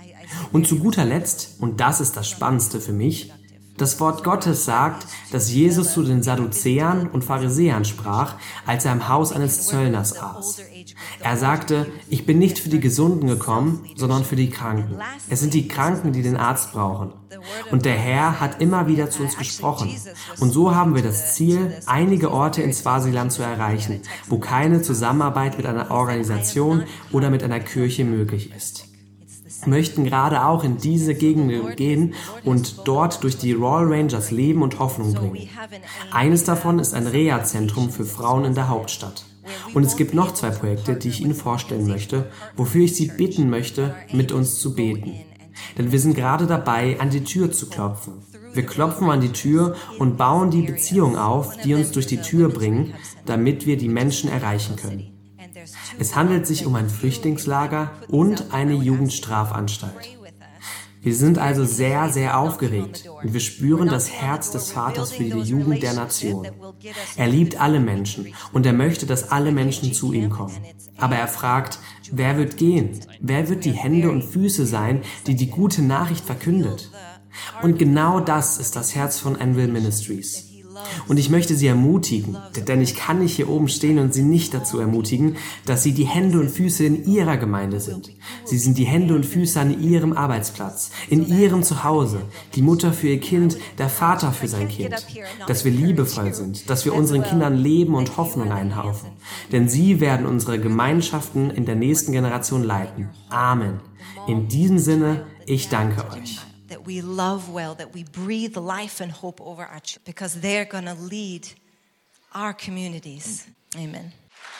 Und zu guter Letzt, und das ist das Spannendste für mich, das Wort Gottes sagt, dass Jesus zu den Sadduzäern und Pharisäern sprach, als er im Haus eines Zöllners aß. Er sagte, ich bin nicht für die Gesunden gekommen, sondern für die Kranken. Es sind die Kranken, die den Arzt brauchen. Und der Herr hat immer wieder zu uns gesprochen. Und so haben wir das Ziel, einige Orte in Swasiland zu erreichen, wo keine Zusammenarbeit mit einer Organisation oder mit einer Kirche möglich ist. Wir möchten gerade auch in diese Gegenden gehen und dort durch die Royal Rangers Leben und Hoffnung bringen. Eines davon ist ein Reha-Zentrum für Frauen in der Hauptstadt. Und es gibt noch zwei Projekte, die ich Ihnen vorstellen möchte, wofür ich Sie bitten möchte, mit uns zu beten. Denn wir sind gerade dabei, an die Tür zu klopfen. Wir klopfen an die Tür und bauen die Beziehungen auf, die uns durch die Tür bringen, damit wir die Menschen erreichen können. Es handelt sich um ein Flüchtlingslager und eine Jugendstrafanstalt. Wir sind also sehr, sehr aufgeregt und wir spüren das Herz des Vaters für die Jugend der Nation. Er liebt alle Menschen und er möchte, dass alle Menschen zu ihm kommen. Aber er fragt, wer wird gehen? Wer wird die Hände und Füße sein, die die gute Nachricht verkündet? Und genau das ist das Herz von Anvil Ministries. Und ich möchte Sie ermutigen, denn ich kann nicht hier oben stehen und Sie nicht dazu ermutigen, dass Sie die Hände und Füße in Ihrer Gemeinde sind. Sie sind die Hände und Füße an Ihrem Arbeitsplatz, in Ihrem Zuhause, die Mutter für ihr Kind, der Vater für sein Kind. Dass wir liebevoll sind, dass wir unseren Kindern Leben und Hoffnung einhauchen. Denn Sie werden unsere Gemeinschaften in der nächsten Generation leiten. Amen. In diesem Sinne, ich danke euch. That we love well, that we breathe life and hope over our children, because they're going to lead our communities. Amen.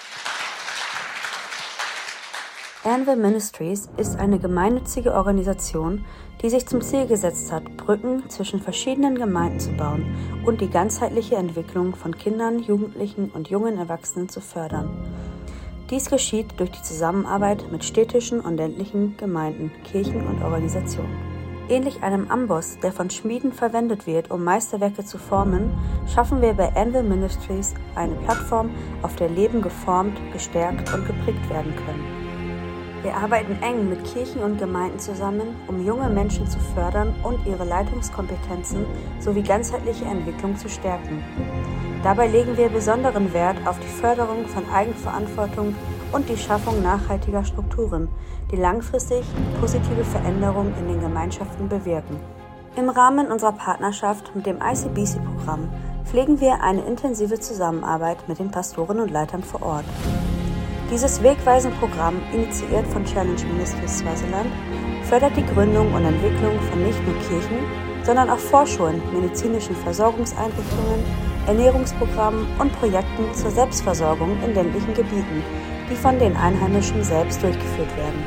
Anvil Ministries ist eine gemeinnützige Organisation, die sich zum Ziel gesetzt hat, Brücken zwischen verschiedenen Gemeinden zu bauen und die ganzheitliche Entwicklung von Kindern, Jugendlichen und jungen Erwachsenen zu fördern. Dies geschieht durch die Zusammenarbeit mit städtischen und ländlichen Gemeinden, Kirchen und Organisationen. Ähnlich einem Amboss, der von Schmieden verwendet wird, um Meisterwerke zu formen, schaffen wir bei Anvil Ministries eine Plattform, auf der Leben geformt, gestärkt und geprägt werden können. Wir arbeiten eng mit Kirchen und Gemeinden zusammen, um junge Menschen zu fördern und ihre Leitungskompetenzen sowie ganzheitliche Entwicklung zu stärken. Dabei legen wir besonderen Wert auf die Förderung von Eigenverantwortung und die Schaffung nachhaltiger Strukturen, die langfristig positive Veränderungen in den Gemeinschaften bewirken. Im Rahmen unserer Partnerschaft mit dem I C B C-Programm pflegen wir eine intensive Zusammenarbeit mit den Pastoren und Leitern vor Ort. Dieses wegweisende Programm, initiiert von Challenge Ministries Swaziland, fördert die Gründung und Entwicklung von nicht nur Kirchen, sondern auch Vorschulen, medizinischen Versorgungseinrichtungen, Ernährungsprogrammen und Projekten zur Selbstversorgung in ländlichen Gebieten, die von den Einheimischen selbst durchgeführt werden.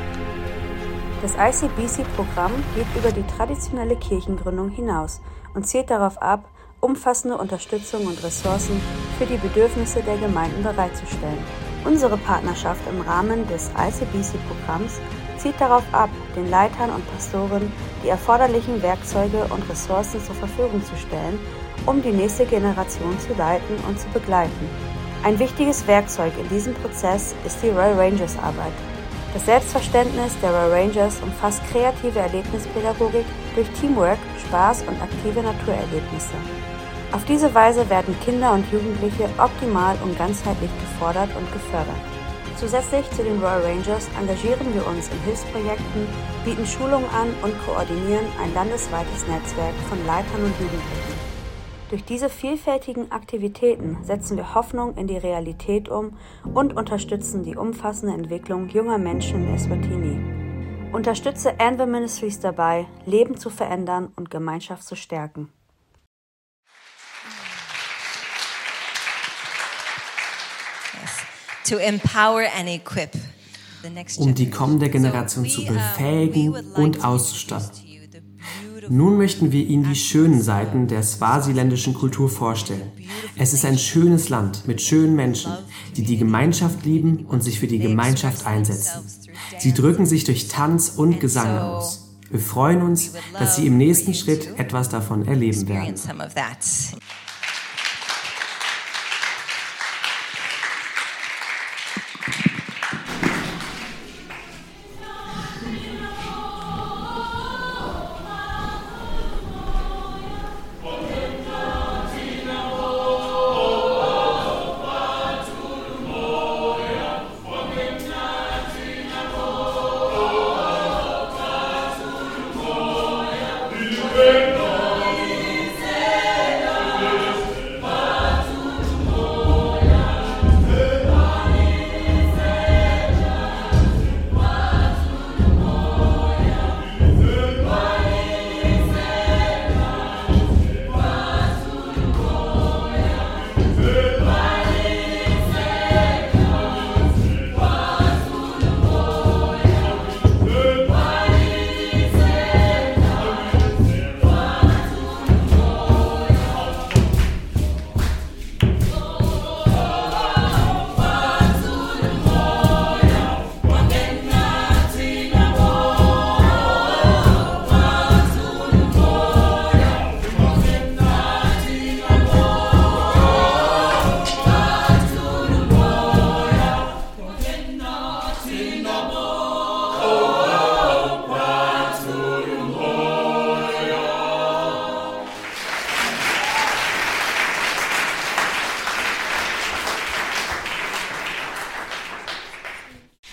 Das I C B C-Programm geht über die traditionelle Kirchengründung hinaus und zielt darauf ab, umfassende Unterstützung und Ressourcen für die Bedürfnisse der Gemeinden bereitzustellen. Unsere Partnerschaft im Rahmen des I C B C-Programms zielt darauf ab, den Leitern und Pastoren die erforderlichen Werkzeuge und Ressourcen zur Verfügung zu stellen, um die nächste Generation zu leiten und zu begleiten. Ein wichtiges Werkzeug in diesem Prozess ist die Royal Rangers Arbeit. Das Selbstverständnis der Royal Rangers umfasst kreative Erlebnispädagogik durch Teamwork, Spaß und aktive Naturerlebnisse. Auf diese Weise werden Kinder und Jugendliche optimal und ganzheitlich gefordert und gefördert. Zusätzlich zu den Royal Rangers engagieren wir uns in Hilfsprojekten, bieten Schulungen an und koordinieren ein landesweites Netzwerk von Leitern und Jugendlichen. Durch diese vielfältigen Aktivitäten setzen wir Hoffnung in die Realität um und unterstützen die umfassende Entwicklung junger Menschen in Eswatini. Unterstütze Anvil Ministries dabei, Leben zu verändern und Gemeinschaft zu stärken. To empower and equip the next um die kommende Generation zu befähigen und auszustatten. Nun möchten wir Ihnen die schönen Seiten der swasiländischen Kultur vorstellen. Es ist ein schönes Land mit schönen Menschen, die die Gemeinschaft lieben und sich für die Gemeinschaft einsetzen. Sie drücken sich durch Tanz und Gesang aus. Wir freuen uns, dass Sie im nächsten Schritt etwas davon erleben werden. Amen.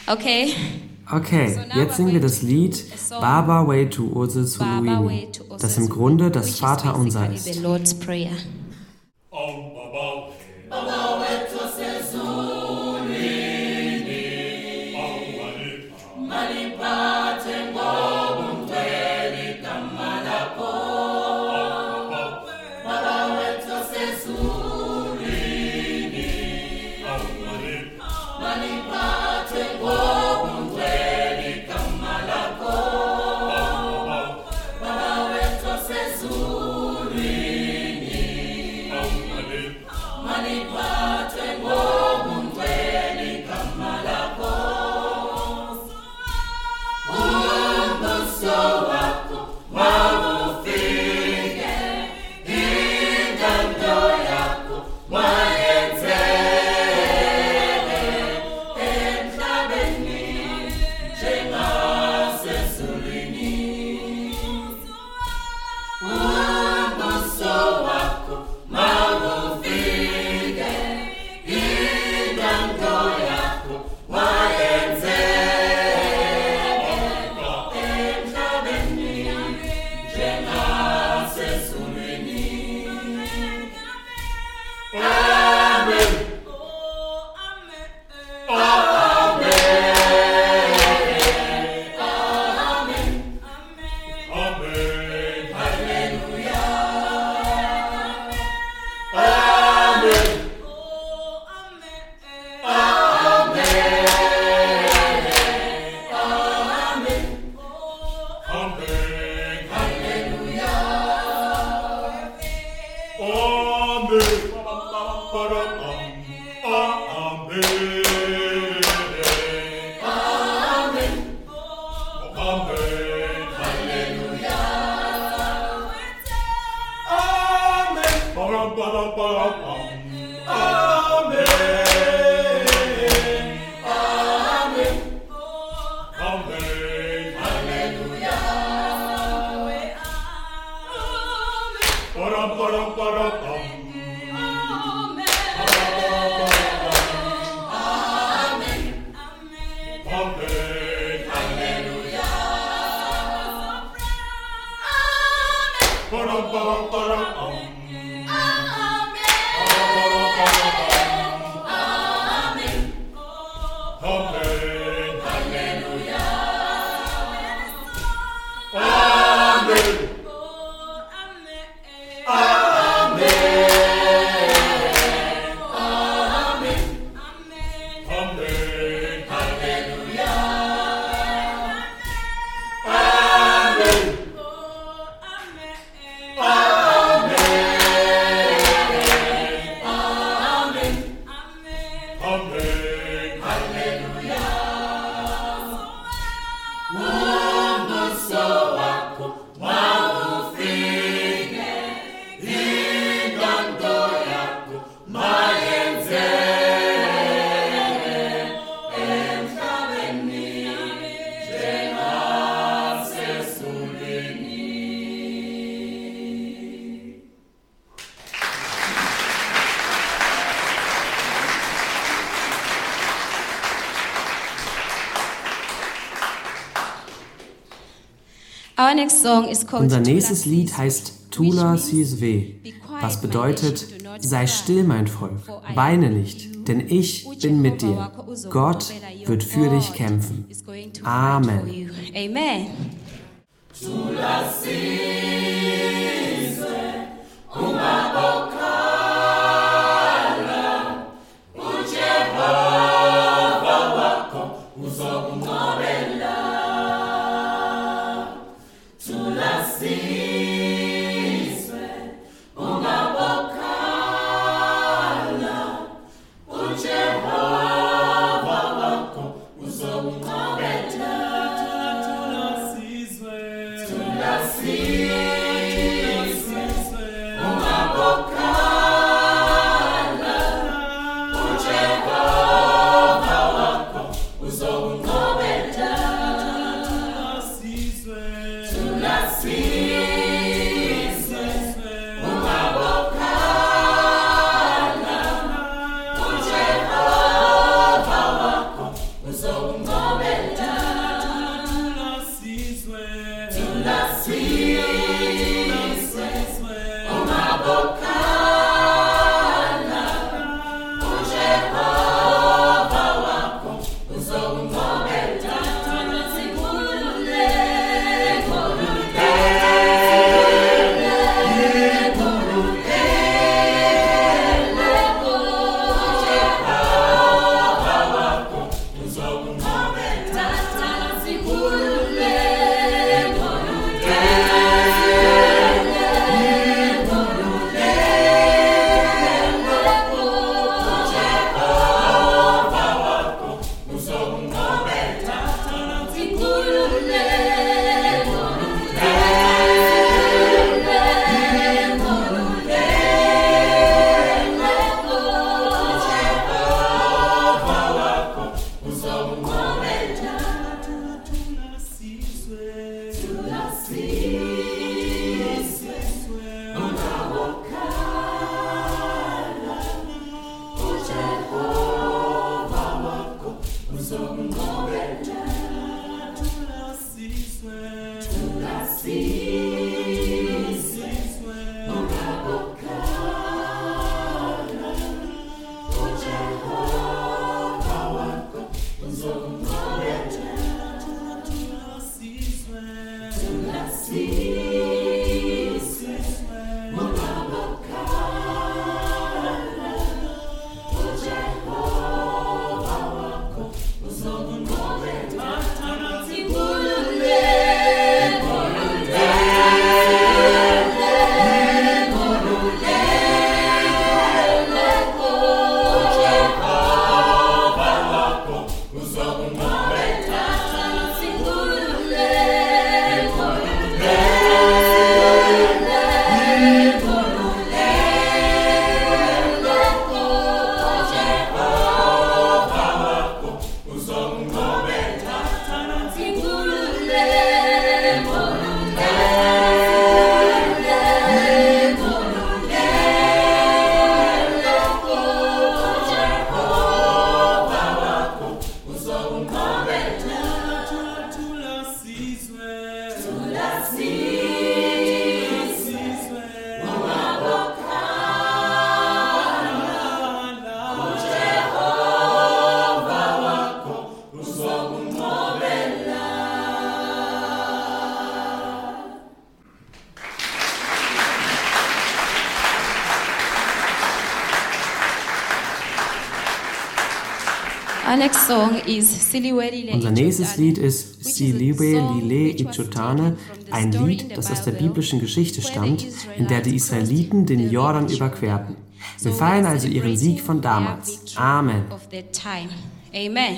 Okay. Okay, jetzt singen wir das Lied Baba Wetu Uze Zuluini, das im Grunde das Vaterunser ist. Unser nächstes Lied heißt Tula Siswe, was bedeutet, sei still, mein Volk, weine nicht, denn ich bin mit dir. Gott wird für dich kämpfen. Amen. Amen. Ungaboka Unser nächstes Lied ist Siliwe Lile Ichotane, ein Lied, das aus der biblischen Geschichte stammt, in der die Israeliten den Jordan überquerten. Wir feiern also ihren Sieg von damals. Amen. Amen.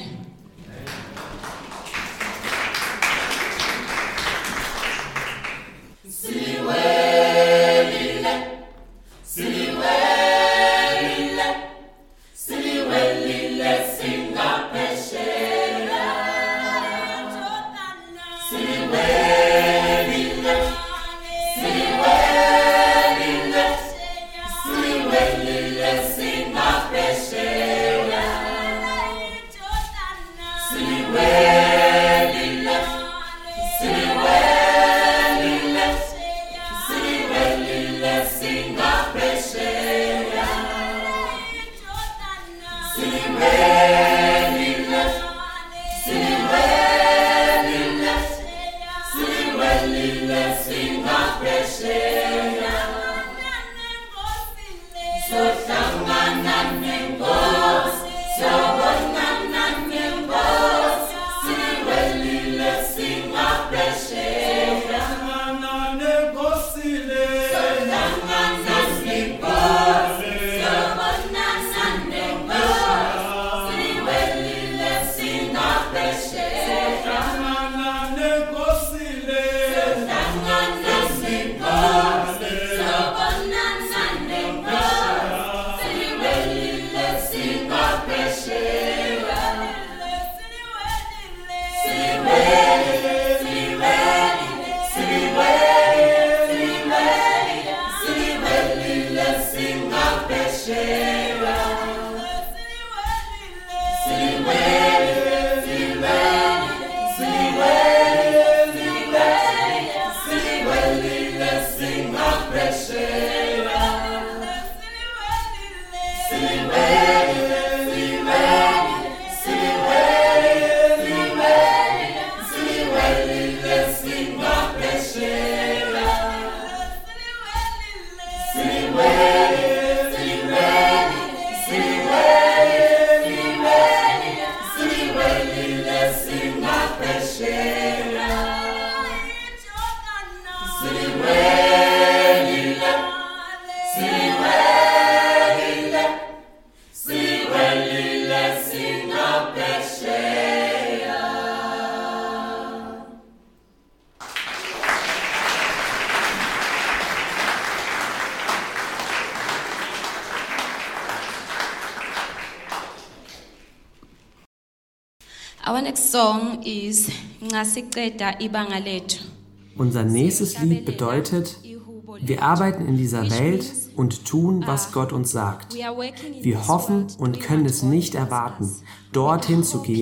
Our next song is Ngasiqeda ibanga lethu. Unser nächstes Lied bedeutet, wir arbeiten in dieser Welt und tun, was Gott uns sagt. Wir hoffen und können es nicht erwarten, dorthin zu gehen,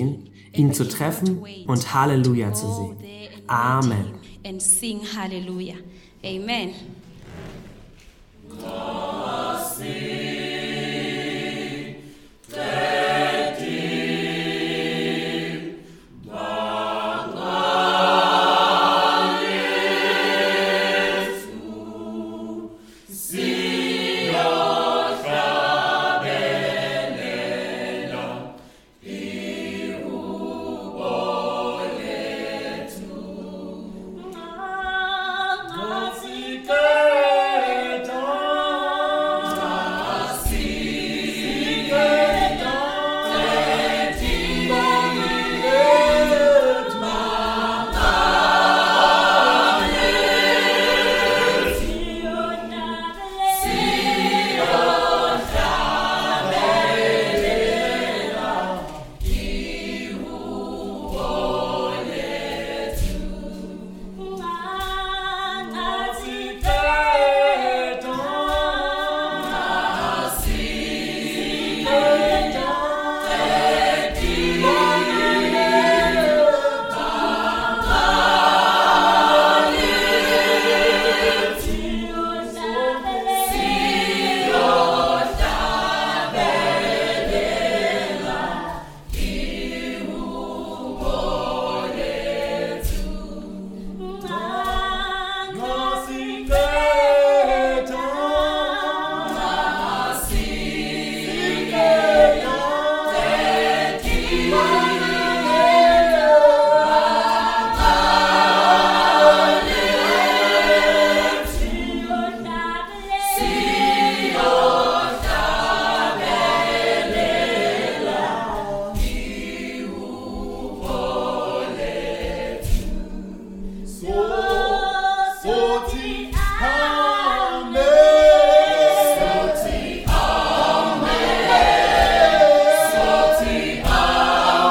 ihn zu treffen und Halleluja zu singen. Amen. And sing hallelujah. Amen. Soti Amen.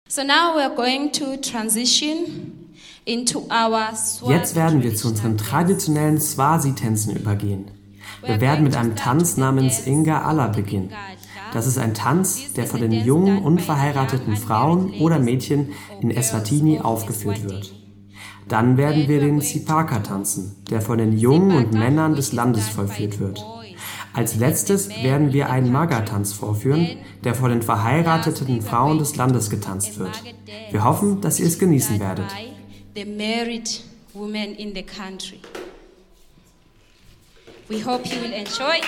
So now we are going to transition into our Swazi. Jetzt werden wir zu unseren traditionellen Swazi-Tänzen übergehen. Wir werden mit einem Tanz namens Inga Alla beginnen. Das ist ein Tanz, der von den jungen, unverheirateten Frauen oder Mädchen in Eswatini aufgeführt wird. Dann werden wir den Sipaka tanzen, der von den Jungen und Männern des Landes vollführt wird. Als letztes werden wir einen Maga-Tanz vorführen, der von den verheirateten Frauen des Landes getanzt wird. Wir hoffen, dass ihr es genießen werdet. The married women in the country. We hope you will enjoy.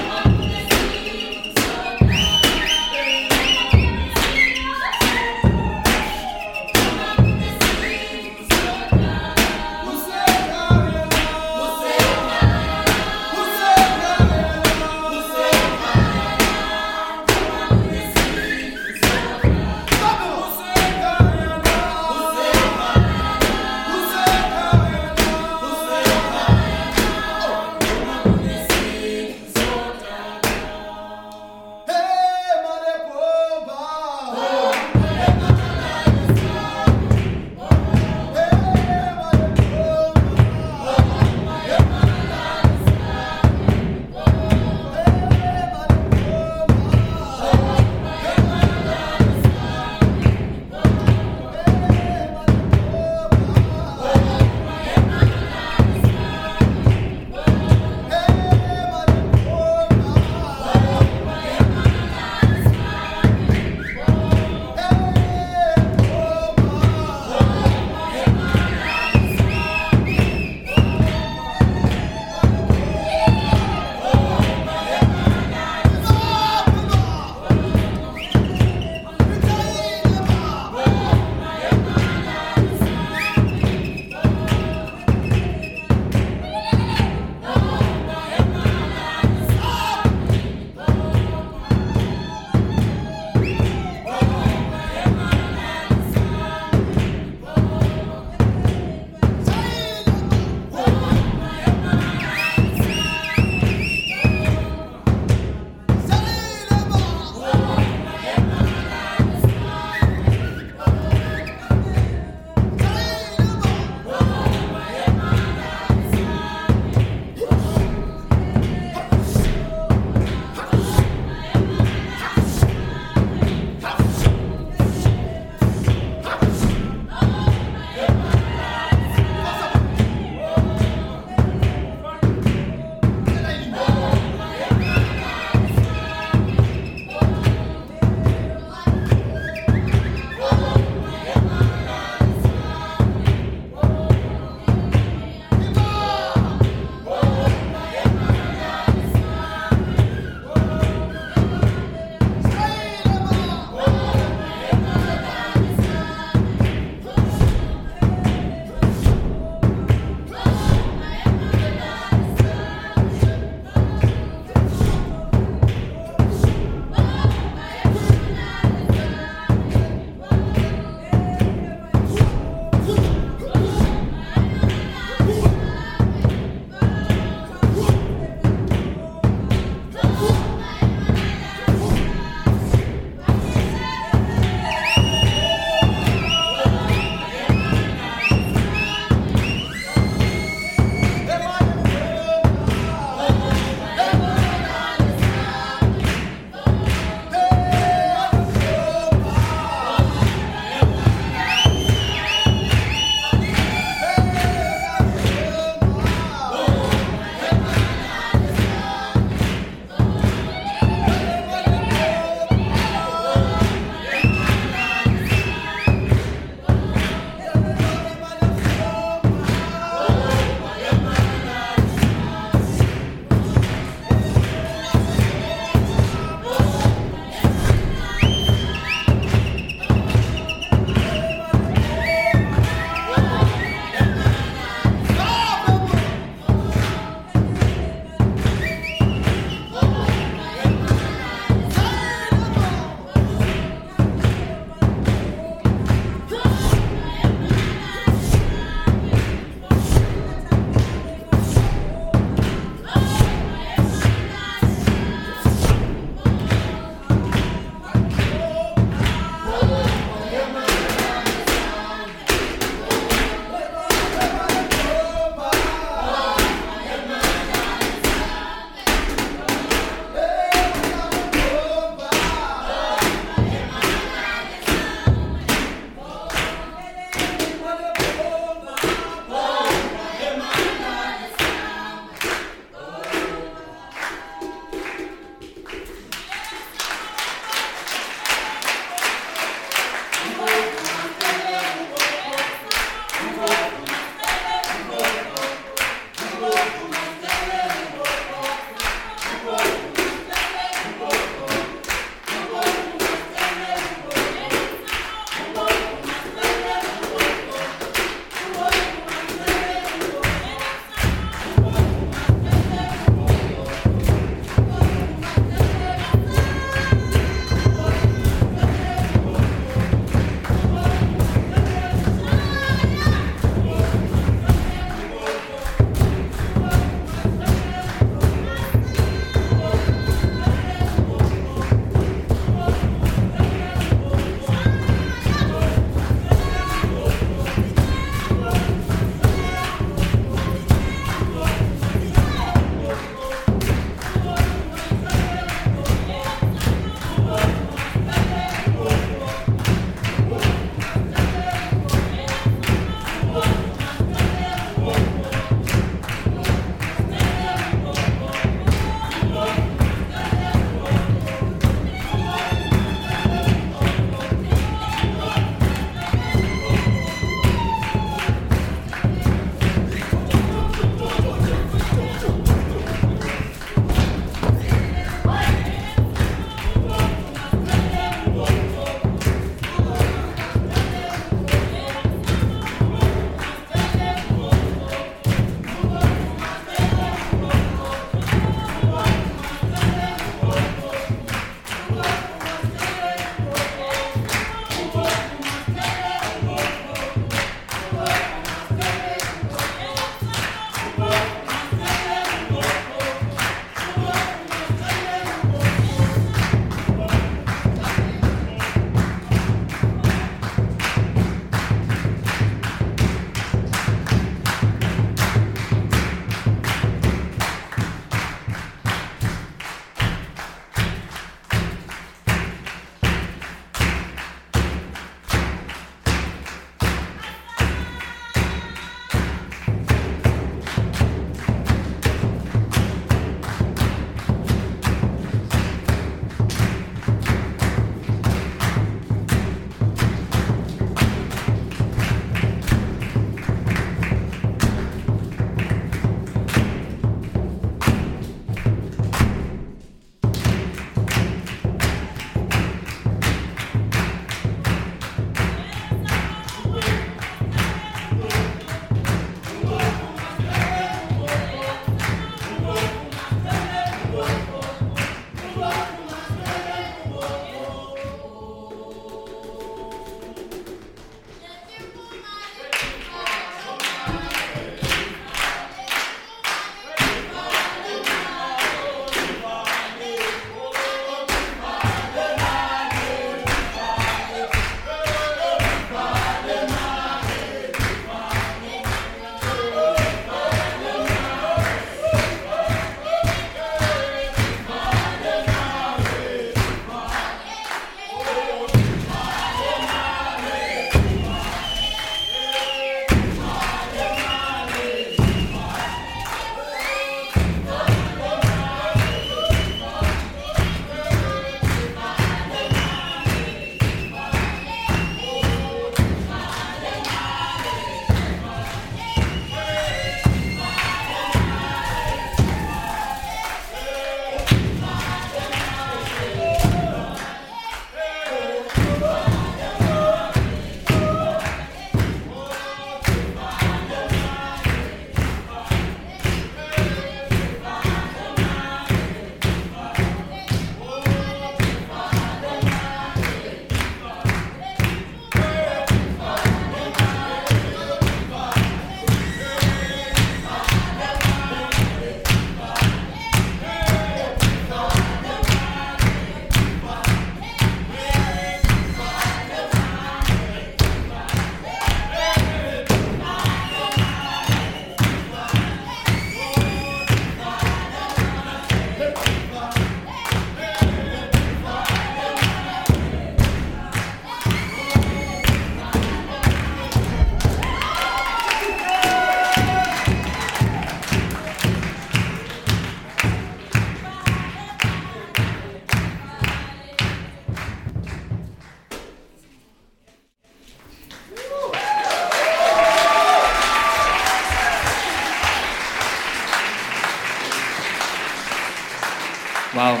Wow.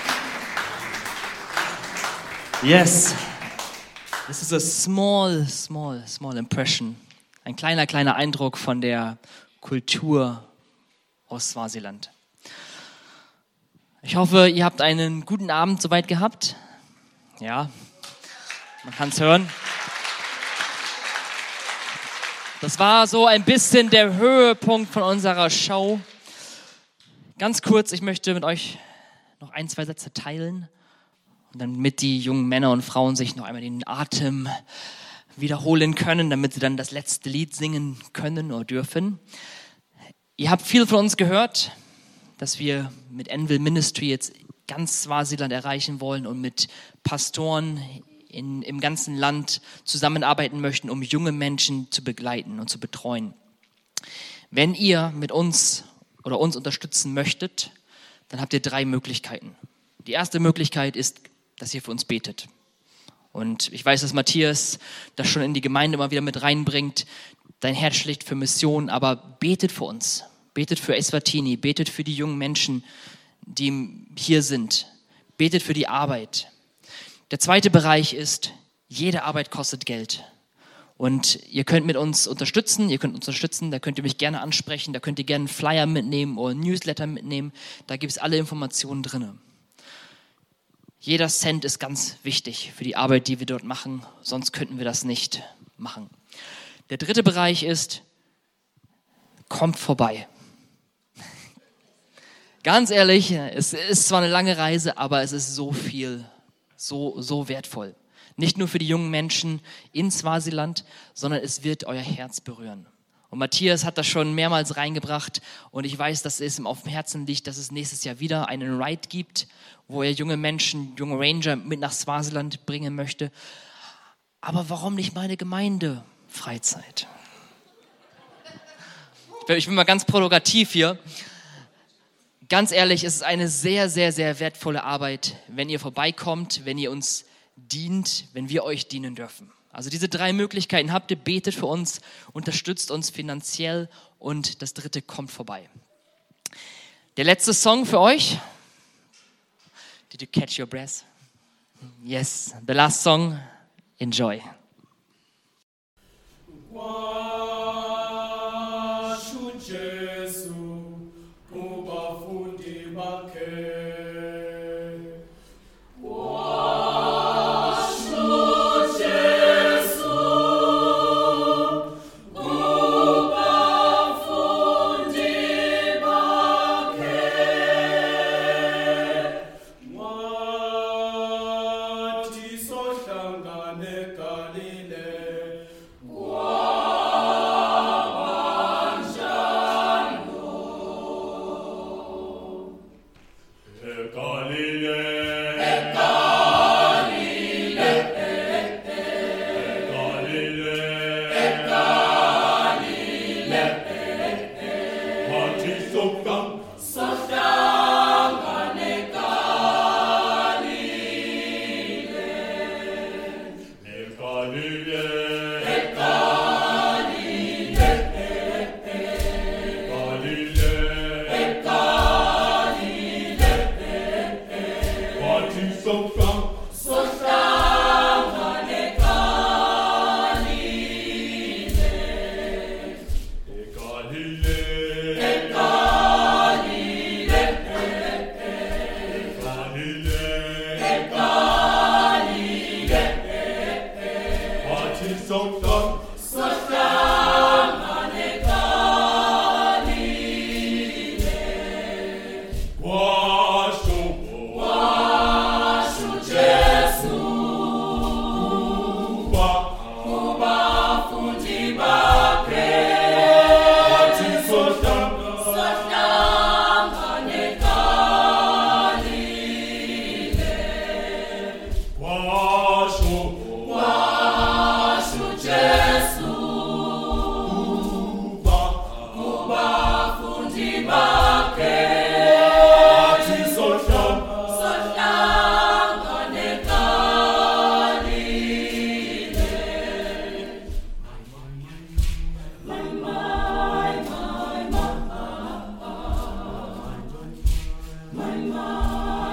Yes. This is a small, small, small impression. Ein kleiner, kleiner Eindruck von der Kultur aus Swasiland. Ich hoffe, ihr habt einen guten Abend soweit gehabt. Ja, man kann es hören. Das war so ein bisschen der Höhepunkt von unserer Show. Ganz kurz, ich möchte mit euch noch ein, zwei Sätze teilen. Und damit die jungen Männer und Frauen sich noch einmal den Atem wiederholen können, damit sie dann das letzte Lied singen können oder dürfen. Ihr habt viel von uns gehört, dass wir mit Anvil Ministry jetzt ganz Swasiland erreichen wollen und mit Pastoren in, im ganzen Land zusammenarbeiten möchten, um junge Menschen zu begleiten und zu betreuen. Wenn ihr mit uns oder uns unterstützen möchtet, dann habt ihr drei Möglichkeiten. Die erste Möglichkeit ist, dass ihr für uns betet. Und ich weiß, dass Matthias das schon in die Gemeinde immer wieder mit reinbringt. Dein Herz schlägt für Mission, aber betet für uns. Betet für Eswatini, betet für die jungen Menschen, die hier sind. Betet für die Arbeit. Der zweite Bereich ist, jede Arbeit kostet Geld. Und ihr könnt mit uns unterstützen, ihr könnt uns unterstützen, da könnt ihr mich gerne ansprechen, da könnt ihr gerne einen Flyer mitnehmen oder einen Newsletter mitnehmen. Da gibt es alle Informationen drin. Jeder Cent ist ganz wichtig für die Arbeit, die wir dort machen, sonst könnten wir das nicht machen. Der dritte Bereich ist, kommt vorbei. Ganz ehrlich, es ist zwar eine lange Reise, aber es ist so viel, so, so wertvoll. Nicht nur für die jungen Menschen in Swasiland, sondern es wird euer Herz berühren. Und Matthias hat das schon mehrmals reingebracht und ich weiß, dass es ihm auf dem Herzen liegt, dass es nächstes Jahr wieder einen Ride gibt, wo er junge Menschen, junge Ranger mit nach Swasiland bringen möchte. Aber warum nicht meine Gemeindefreizeit? Ich bin mal ganz provokativ hier. Ganz ehrlich, es ist eine sehr, sehr, sehr wertvolle Arbeit, wenn ihr vorbeikommt, wenn ihr uns dient, wenn wir euch dienen dürfen. Also diese drei Möglichkeiten habt ihr, betet für uns, unterstützt uns finanziell und das dritte, kommt vorbei. Der letzte Song für euch. Did you catch your breath? Yes, the last song, enjoy. My, my.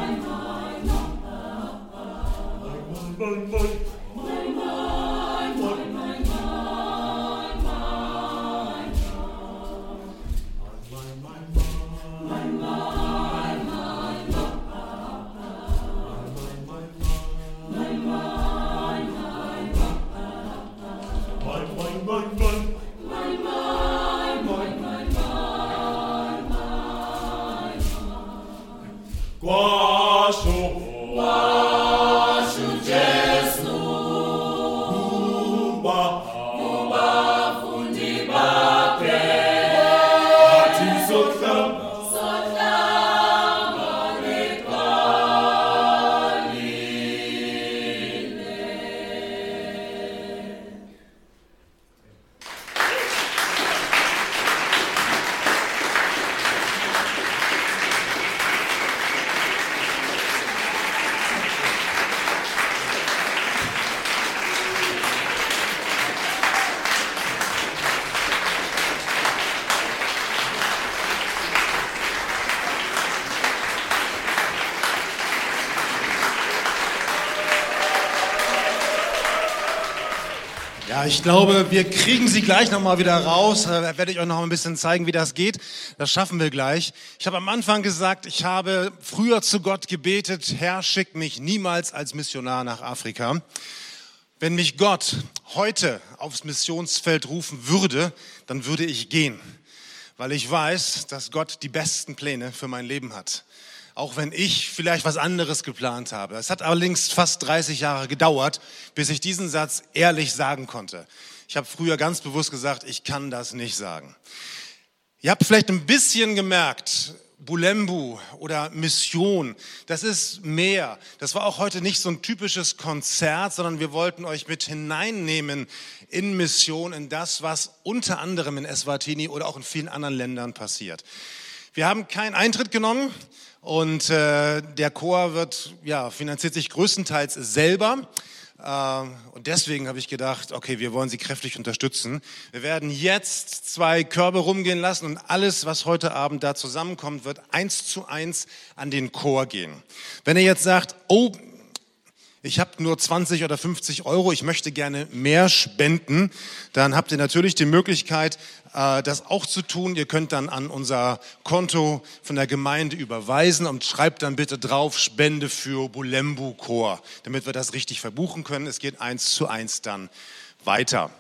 Ja, ich glaube, wir kriegen sie gleich nochmal wieder raus. Da werde ich euch noch ein bisschen zeigen, wie das geht. Das schaffen wir gleich. Ich habe am Anfang gesagt, ich habe früher zu Gott gebetet, Herr, schick mich niemals als Missionar nach Afrika. Wenn mich Gott heute aufs Missionsfeld rufen würde, dann würde ich gehen. Weil ich weiß, dass Gott die besten Pläne für mein Leben hat. Auch wenn ich vielleicht was anderes geplant habe. Es hat allerdings fast dreißig Jahre gedauert, bis ich diesen Satz ehrlich sagen konnte. Ich habe früher ganz bewusst gesagt, ich kann das nicht sagen. Ihr habt vielleicht ein bisschen gemerkt, Bulembu oder Mission, das ist mehr. Das war auch heute nicht so ein typisches Konzert, sondern wir wollten euch mit hineinnehmen in Mission, in das, was unter anderem in Eswatini oder auch in vielen anderen Ländern passiert. Wir haben keinen Eintritt genommen. Und äh, der Chor wird, ja, finanziert sich größtenteils selber. Äh, und deswegen habe ich gedacht, okay, wir wollen sie kräftig unterstützen. Wir werden jetzt zwei Körbe rumgehen lassen und alles, was heute Abend da zusammenkommt, wird eins zu eins an den Chor gehen. Wenn ihr jetzt sagt, oh, ich habe nur zwanzig oder fünfzig Euro, ich möchte gerne mehr spenden, dann habt ihr natürlich die Möglichkeit, das auch zu tun. Ihr könnt dann an unser Konto von der Gemeinde überweisen und schreibt dann bitte drauf Spende für Bulembu Chor, damit wir das richtig verbuchen können. Es geht eins zu eins dann weiter.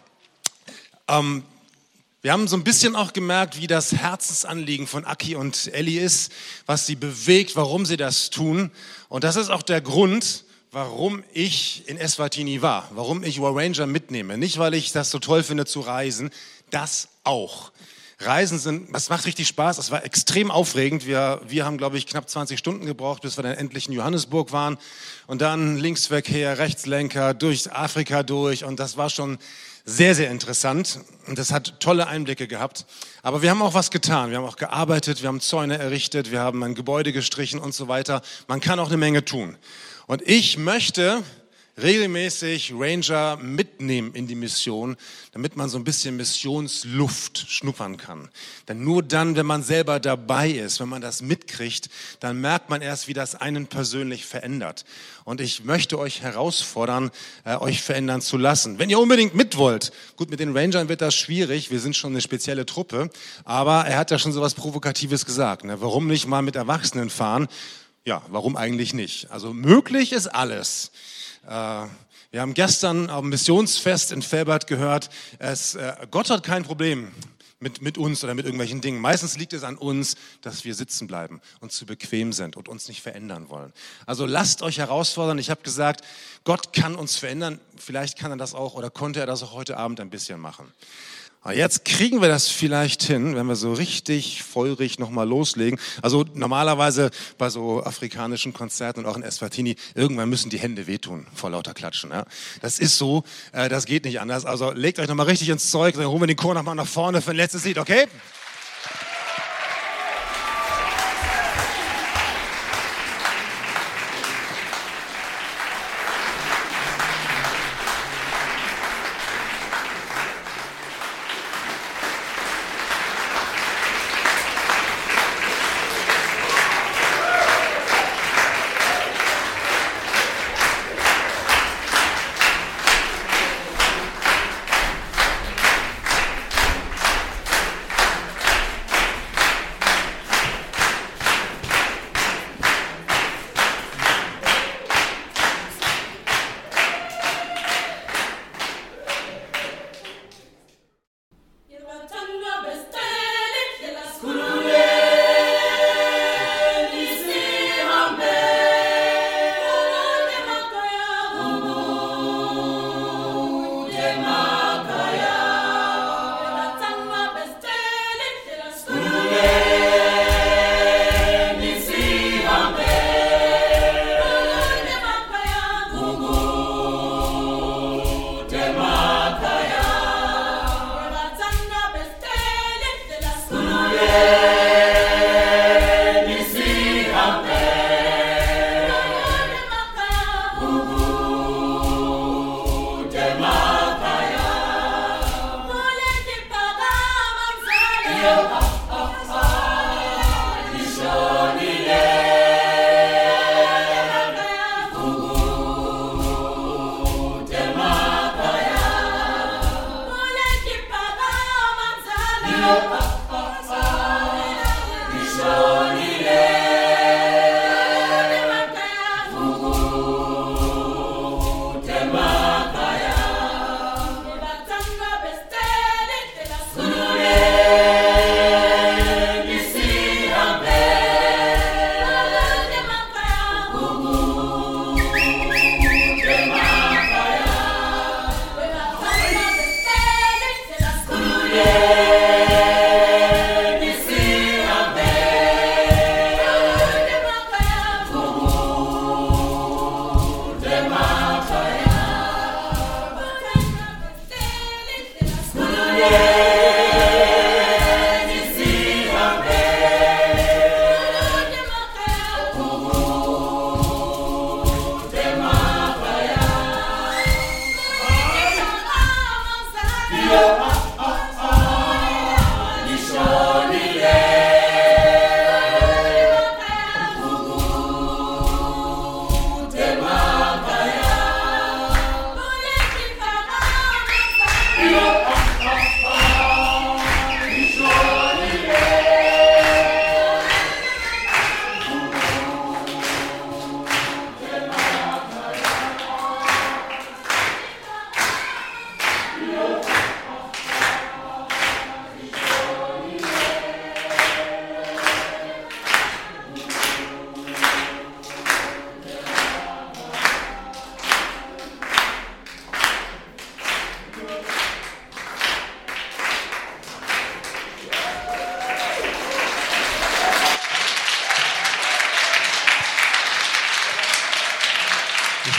Ähm, wir haben so ein bisschen auch gemerkt, wie das Herzensanliegen von Aki und Elli ist, was sie bewegt, warum sie das tun. Und das ist auch der Grund, warum ich in Eswatini war, warum ich War Ranger mitnehme. Nicht, weil ich das so toll finde zu reisen, das auch. Reisen sind, das macht richtig Spaß, es war extrem aufregend. Wir, wir haben, glaube ich, knapp zwanzig Stunden gebraucht, bis wir dann endlich in Johannesburg waren. Und dann Linksverkehr, Rechtslenker, durch Afrika durch. Und das war schon sehr, sehr interessant. Und das hat tolle Einblicke gehabt. Aber wir haben auch was getan. Wir haben auch gearbeitet, wir haben Zäune errichtet, wir haben ein Gebäude gestrichen und so weiter. Man kann auch eine Menge tun. Und ich möchte regelmäßig Ranger mitnehmen in die Mission, damit man so ein bisschen Missionsluft schnuppern kann. Denn nur dann, wenn man selber dabei ist, wenn man das mitkriegt, dann merkt man erst, wie das einen persönlich verändert. Und ich möchte euch herausfordern, äh, euch verändern zu lassen. Wenn ihr unbedingt mit wollt, gut, mit den Rangern wird das schwierig, wir sind schon eine spezielle Truppe, aber er hat ja schon so was Provokatives gesagt, ne? Warum nicht mal mit Erwachsenen fahren? Ja, warum eigentlich nicht? Also möglich ist alles. Äh, wir haben gestern auf dem Missionsfest in Velbert gehört, es, äh, Gott hat kein Problem mit, mit uns oder mit irgendwelchen Dingen. Meistens liegt es an uns, dass wir sitzen bleiben und zu bequem sind und uns nicht verändern wollen. Also lasst euch herausfordern. Ich habe gesagt, Gott kann uns verändern. Vielleicht kann er das auch oder konnte er das auch heute Abend ein bisschen machen. Aber jetzt kriegen wir das vielleicht hin, wenn wir so richtig feurig nochmal loslegen. Also normalerweise bei so afrikanischen Konzerten und auch in Eswatini, irgendwann müssen die Hände wehtun vor lauter Klatschen. Ja. Das ist so, äh, das geht nicht anders. Also legt euch nochmal richtig ins Zeug, dann holen wir den Chor nochmal nach vorne für ein letztes Lied, okay?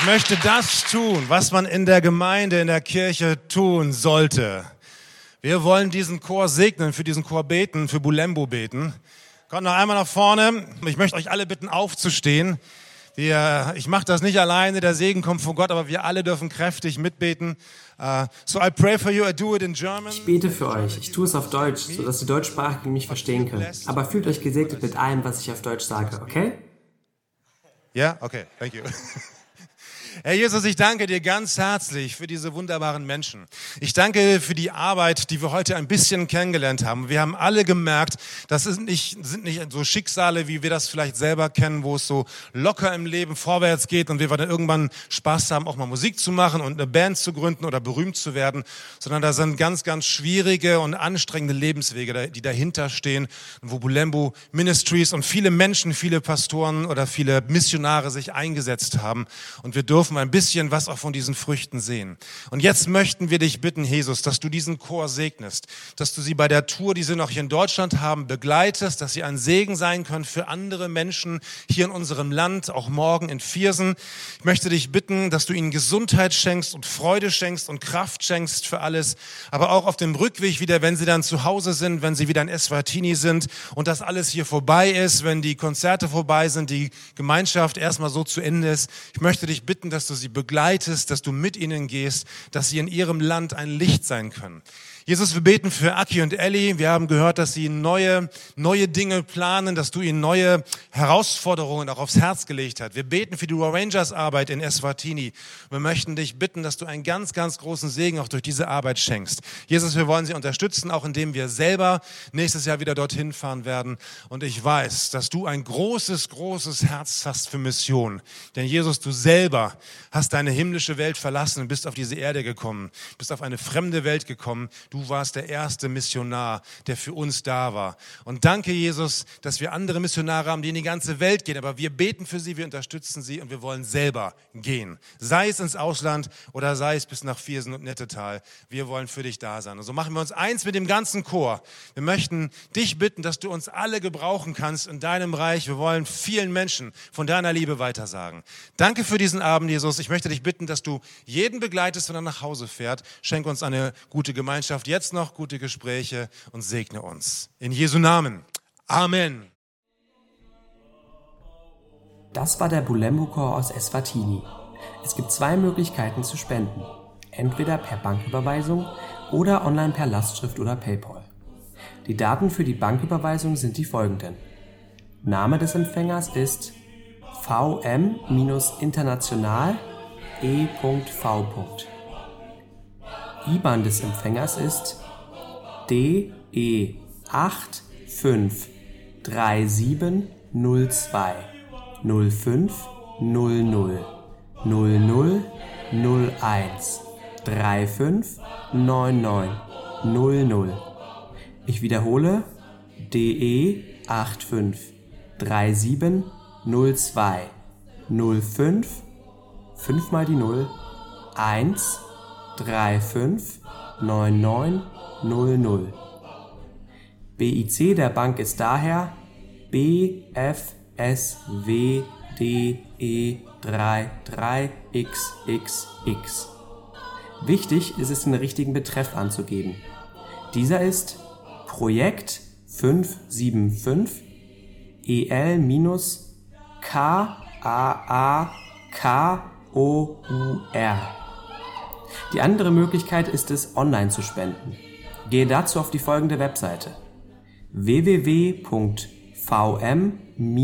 Ich möchte das tun, was man in der Gemeinde, in der Kirche tun sollte. Wir wollen diesen Chor segnen, für diesen Chor beten, für Bulembu beten. Kommt noch einmal nach vorne. Ich möchte euch alle bitten, aufzustehen. Wir, ich mache das nicht alleine, der Segen kommt von Gott, aber wir alle dürfen kräftig mitbeten. Uh, so I pray for you, I do it in German. Ich bete für euch. Ich tue es auf Deutsch, sodass die Deutschsprachigen mich verstehen können. Aber fühlt euch gesegnet mit allem, was ich auf Deutsch sage, okay? Ja, yeah? Okay, thank you. Herr Jesus, ich danke dir ganz herzlich für diese wunderbaren Menschen. Ich danke für die Arbeit, die wir heute ein bisschen kennengelernt haben. Wir haben alle gemerkt, das sind nicht, sind nicht so Schicksale, wie wir das vielleicht selber kennen, wo es so locker im Leben vorwärts geht und wir dann irgendwann Spaß haben, auch mal Musik zu machen und eine Band zu gründen oder berühmt zu werden, sondern da sind ganz, ganz schwierige und anstrengende Lebenswege, die dahinter stehen, wo Bulembu Ministries und viele Menschen, viele Pastoren oder viele Missionare sich eingesetzt haben. Und wir dürfen ein bisschen was auch von diesen Früchten sehen. Und jetzt möchten wir dich bitten, Jesus, dass du diesen Chor segnest, dass du sie bei der Tour, die sie noch hier in Deutschland haben, begleitest, dass sie ein Segen sein können für andere Menschen hier in unserem Land, auch morgen in Viersen. Ich möchte dich bitten, dass du ihnen Gesundheit schenkst und Freude schenkst und Kraft schenkst für alles, aber auch auf dem Rückweg wieder, wenn sie dann zu Hause sind, wenn sie wieder in Eswatini sind und das alles hier vorbei ist, wenn die Konzerte vorbei sind, die Gemeinschaft erstmal so zu Ende ist. Ich möchte dich bitten, dass du sie begleitest, dass du mit ihnen gehst, dass sie in ihrem Land ein Licht sein können. Jesus, wir beten für Aki und Elli. Wir haben gehört, dass sie neue, neue Dinge planen, dass du ihnen neue Herausforderungen auch aufs Herz gelegt hast. Wir beten für die Royal Rangers Arbeit in Eswatini. Wir möchten dich bitten, dass du einen ganz, ganz großen Segen auch durch diese Arbeit schenkst. Jesus, wir wollen sie unterstützen, auch indem wir selber nächstes Jahr wieder dorthin fahren werden. Und ich weiß, dass du ein großes, großes Herz hast für Mission. Denn Jesus, du selber hast deine himmlische Welt verlassen und bist auf diese Erde gekommen, bist auf eine fremde Welt gekommen. Du warst der erste Missionar, der für uns da war. Und danke, Jesus, dass wir andere Missionare haben, die in die ganze Welt gehen. Aber wir beten für sie, wir unterstützen sie und wir wollen selber gehen. Sei es ins Ausland oder sei es bis nach Viersen und Nettetal. Wir wollen für dich da sein. Und so machen wir uns eins mit dem ganzen Chor. Wir möchten dich bitten, dass du uns alle gebrauchen kannst in deinem Reich. Wir wollen vielen Menschen von deiner Liebe weitersagen. Danke für diesen Abend, Jesus. Ich möchte dich bitten, dass du jeden begleitest, wenn er nach Hause fährt. Schenk uns eine gute Gemeinschaft. Jetzt noch gute Gespräche und segne uns. In Jesu Namen. Amen. Das war der Bulembu-Chor aus Eswatini. Es gibt zwei Möglichkeiten zu spenden. Entweder per Banküberweisung oder online per Lastschrift oder PayPal. Die Daten für die Banküberweisung sind die folgenden. Name des Empfängers ist V M International E V. I B A N des Empfängers ist D E acht fünf drei sieben null zwei null fünf null null null null null eins drei fünf neun neun null null. Ich wiederhole D E acht fünf drei sieben null zwei null fünf, fünf mal die null, eins drei fünf neun neun null null. B I C der Bank ist daher B F S W D E drei drei X X X. Wichtig ist es, den richtigen Betreff anzugeben. Dieser ist Projekt fünf sieben fünf E L K A A K O U R. Die andere Möglichkeit ist es, online zu spenden. Gehe dazu auf die folgende Webseite w w w punkt v m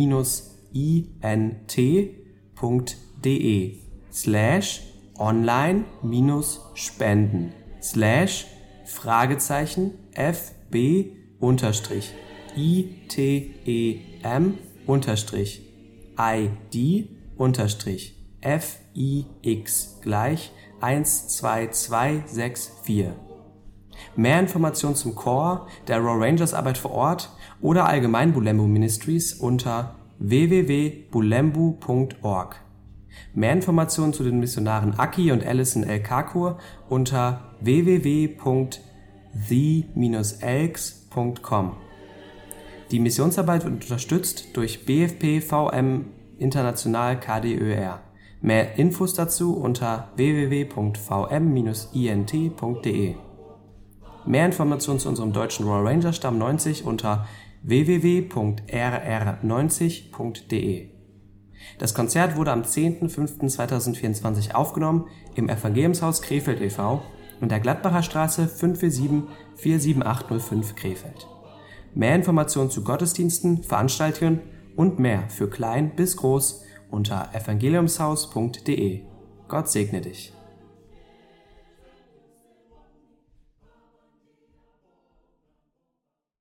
int punkt d e slash online spenden slash Fragezeichen f b unterstrich i t e m unterstrich i d unterstrich f i x gleich eins zwei zwei sechs vier. Mehr Informationen zum Chor, der Royal Rangers Arbeit vor Ort oder allgemein Bulembu Ministries unter w w w punkt bulembu punkt org. Mehr Informationen zu den Missionaren Aki und Alison El-Kakur unter w w w punkt the elks punkt com. Die Missionsarbeit wird unterstützt durch B F P V M International K D Ö R. Mehr Infos dazu unter w w w punkt v m dash i n t punkt d e. Mehr Informationen zu unserem deutschen Royal Ranger Stamm neunzig unter w w w punkt r r neunzig punkt d e. Das Konzert wurde am zehnten fünften zweitausendvierundzwanzig aufgenommen im Evangeliumshaus Krefeld e V in der Gladbacher Straße fünf vier sieben vier sieben acht null fünf Krefeld. Mehr Informationen zu Gottesdiensten, Veranstaltungen und mehr für klein bis groß unter evangeliumshaus punkt d e. Gott segne dich.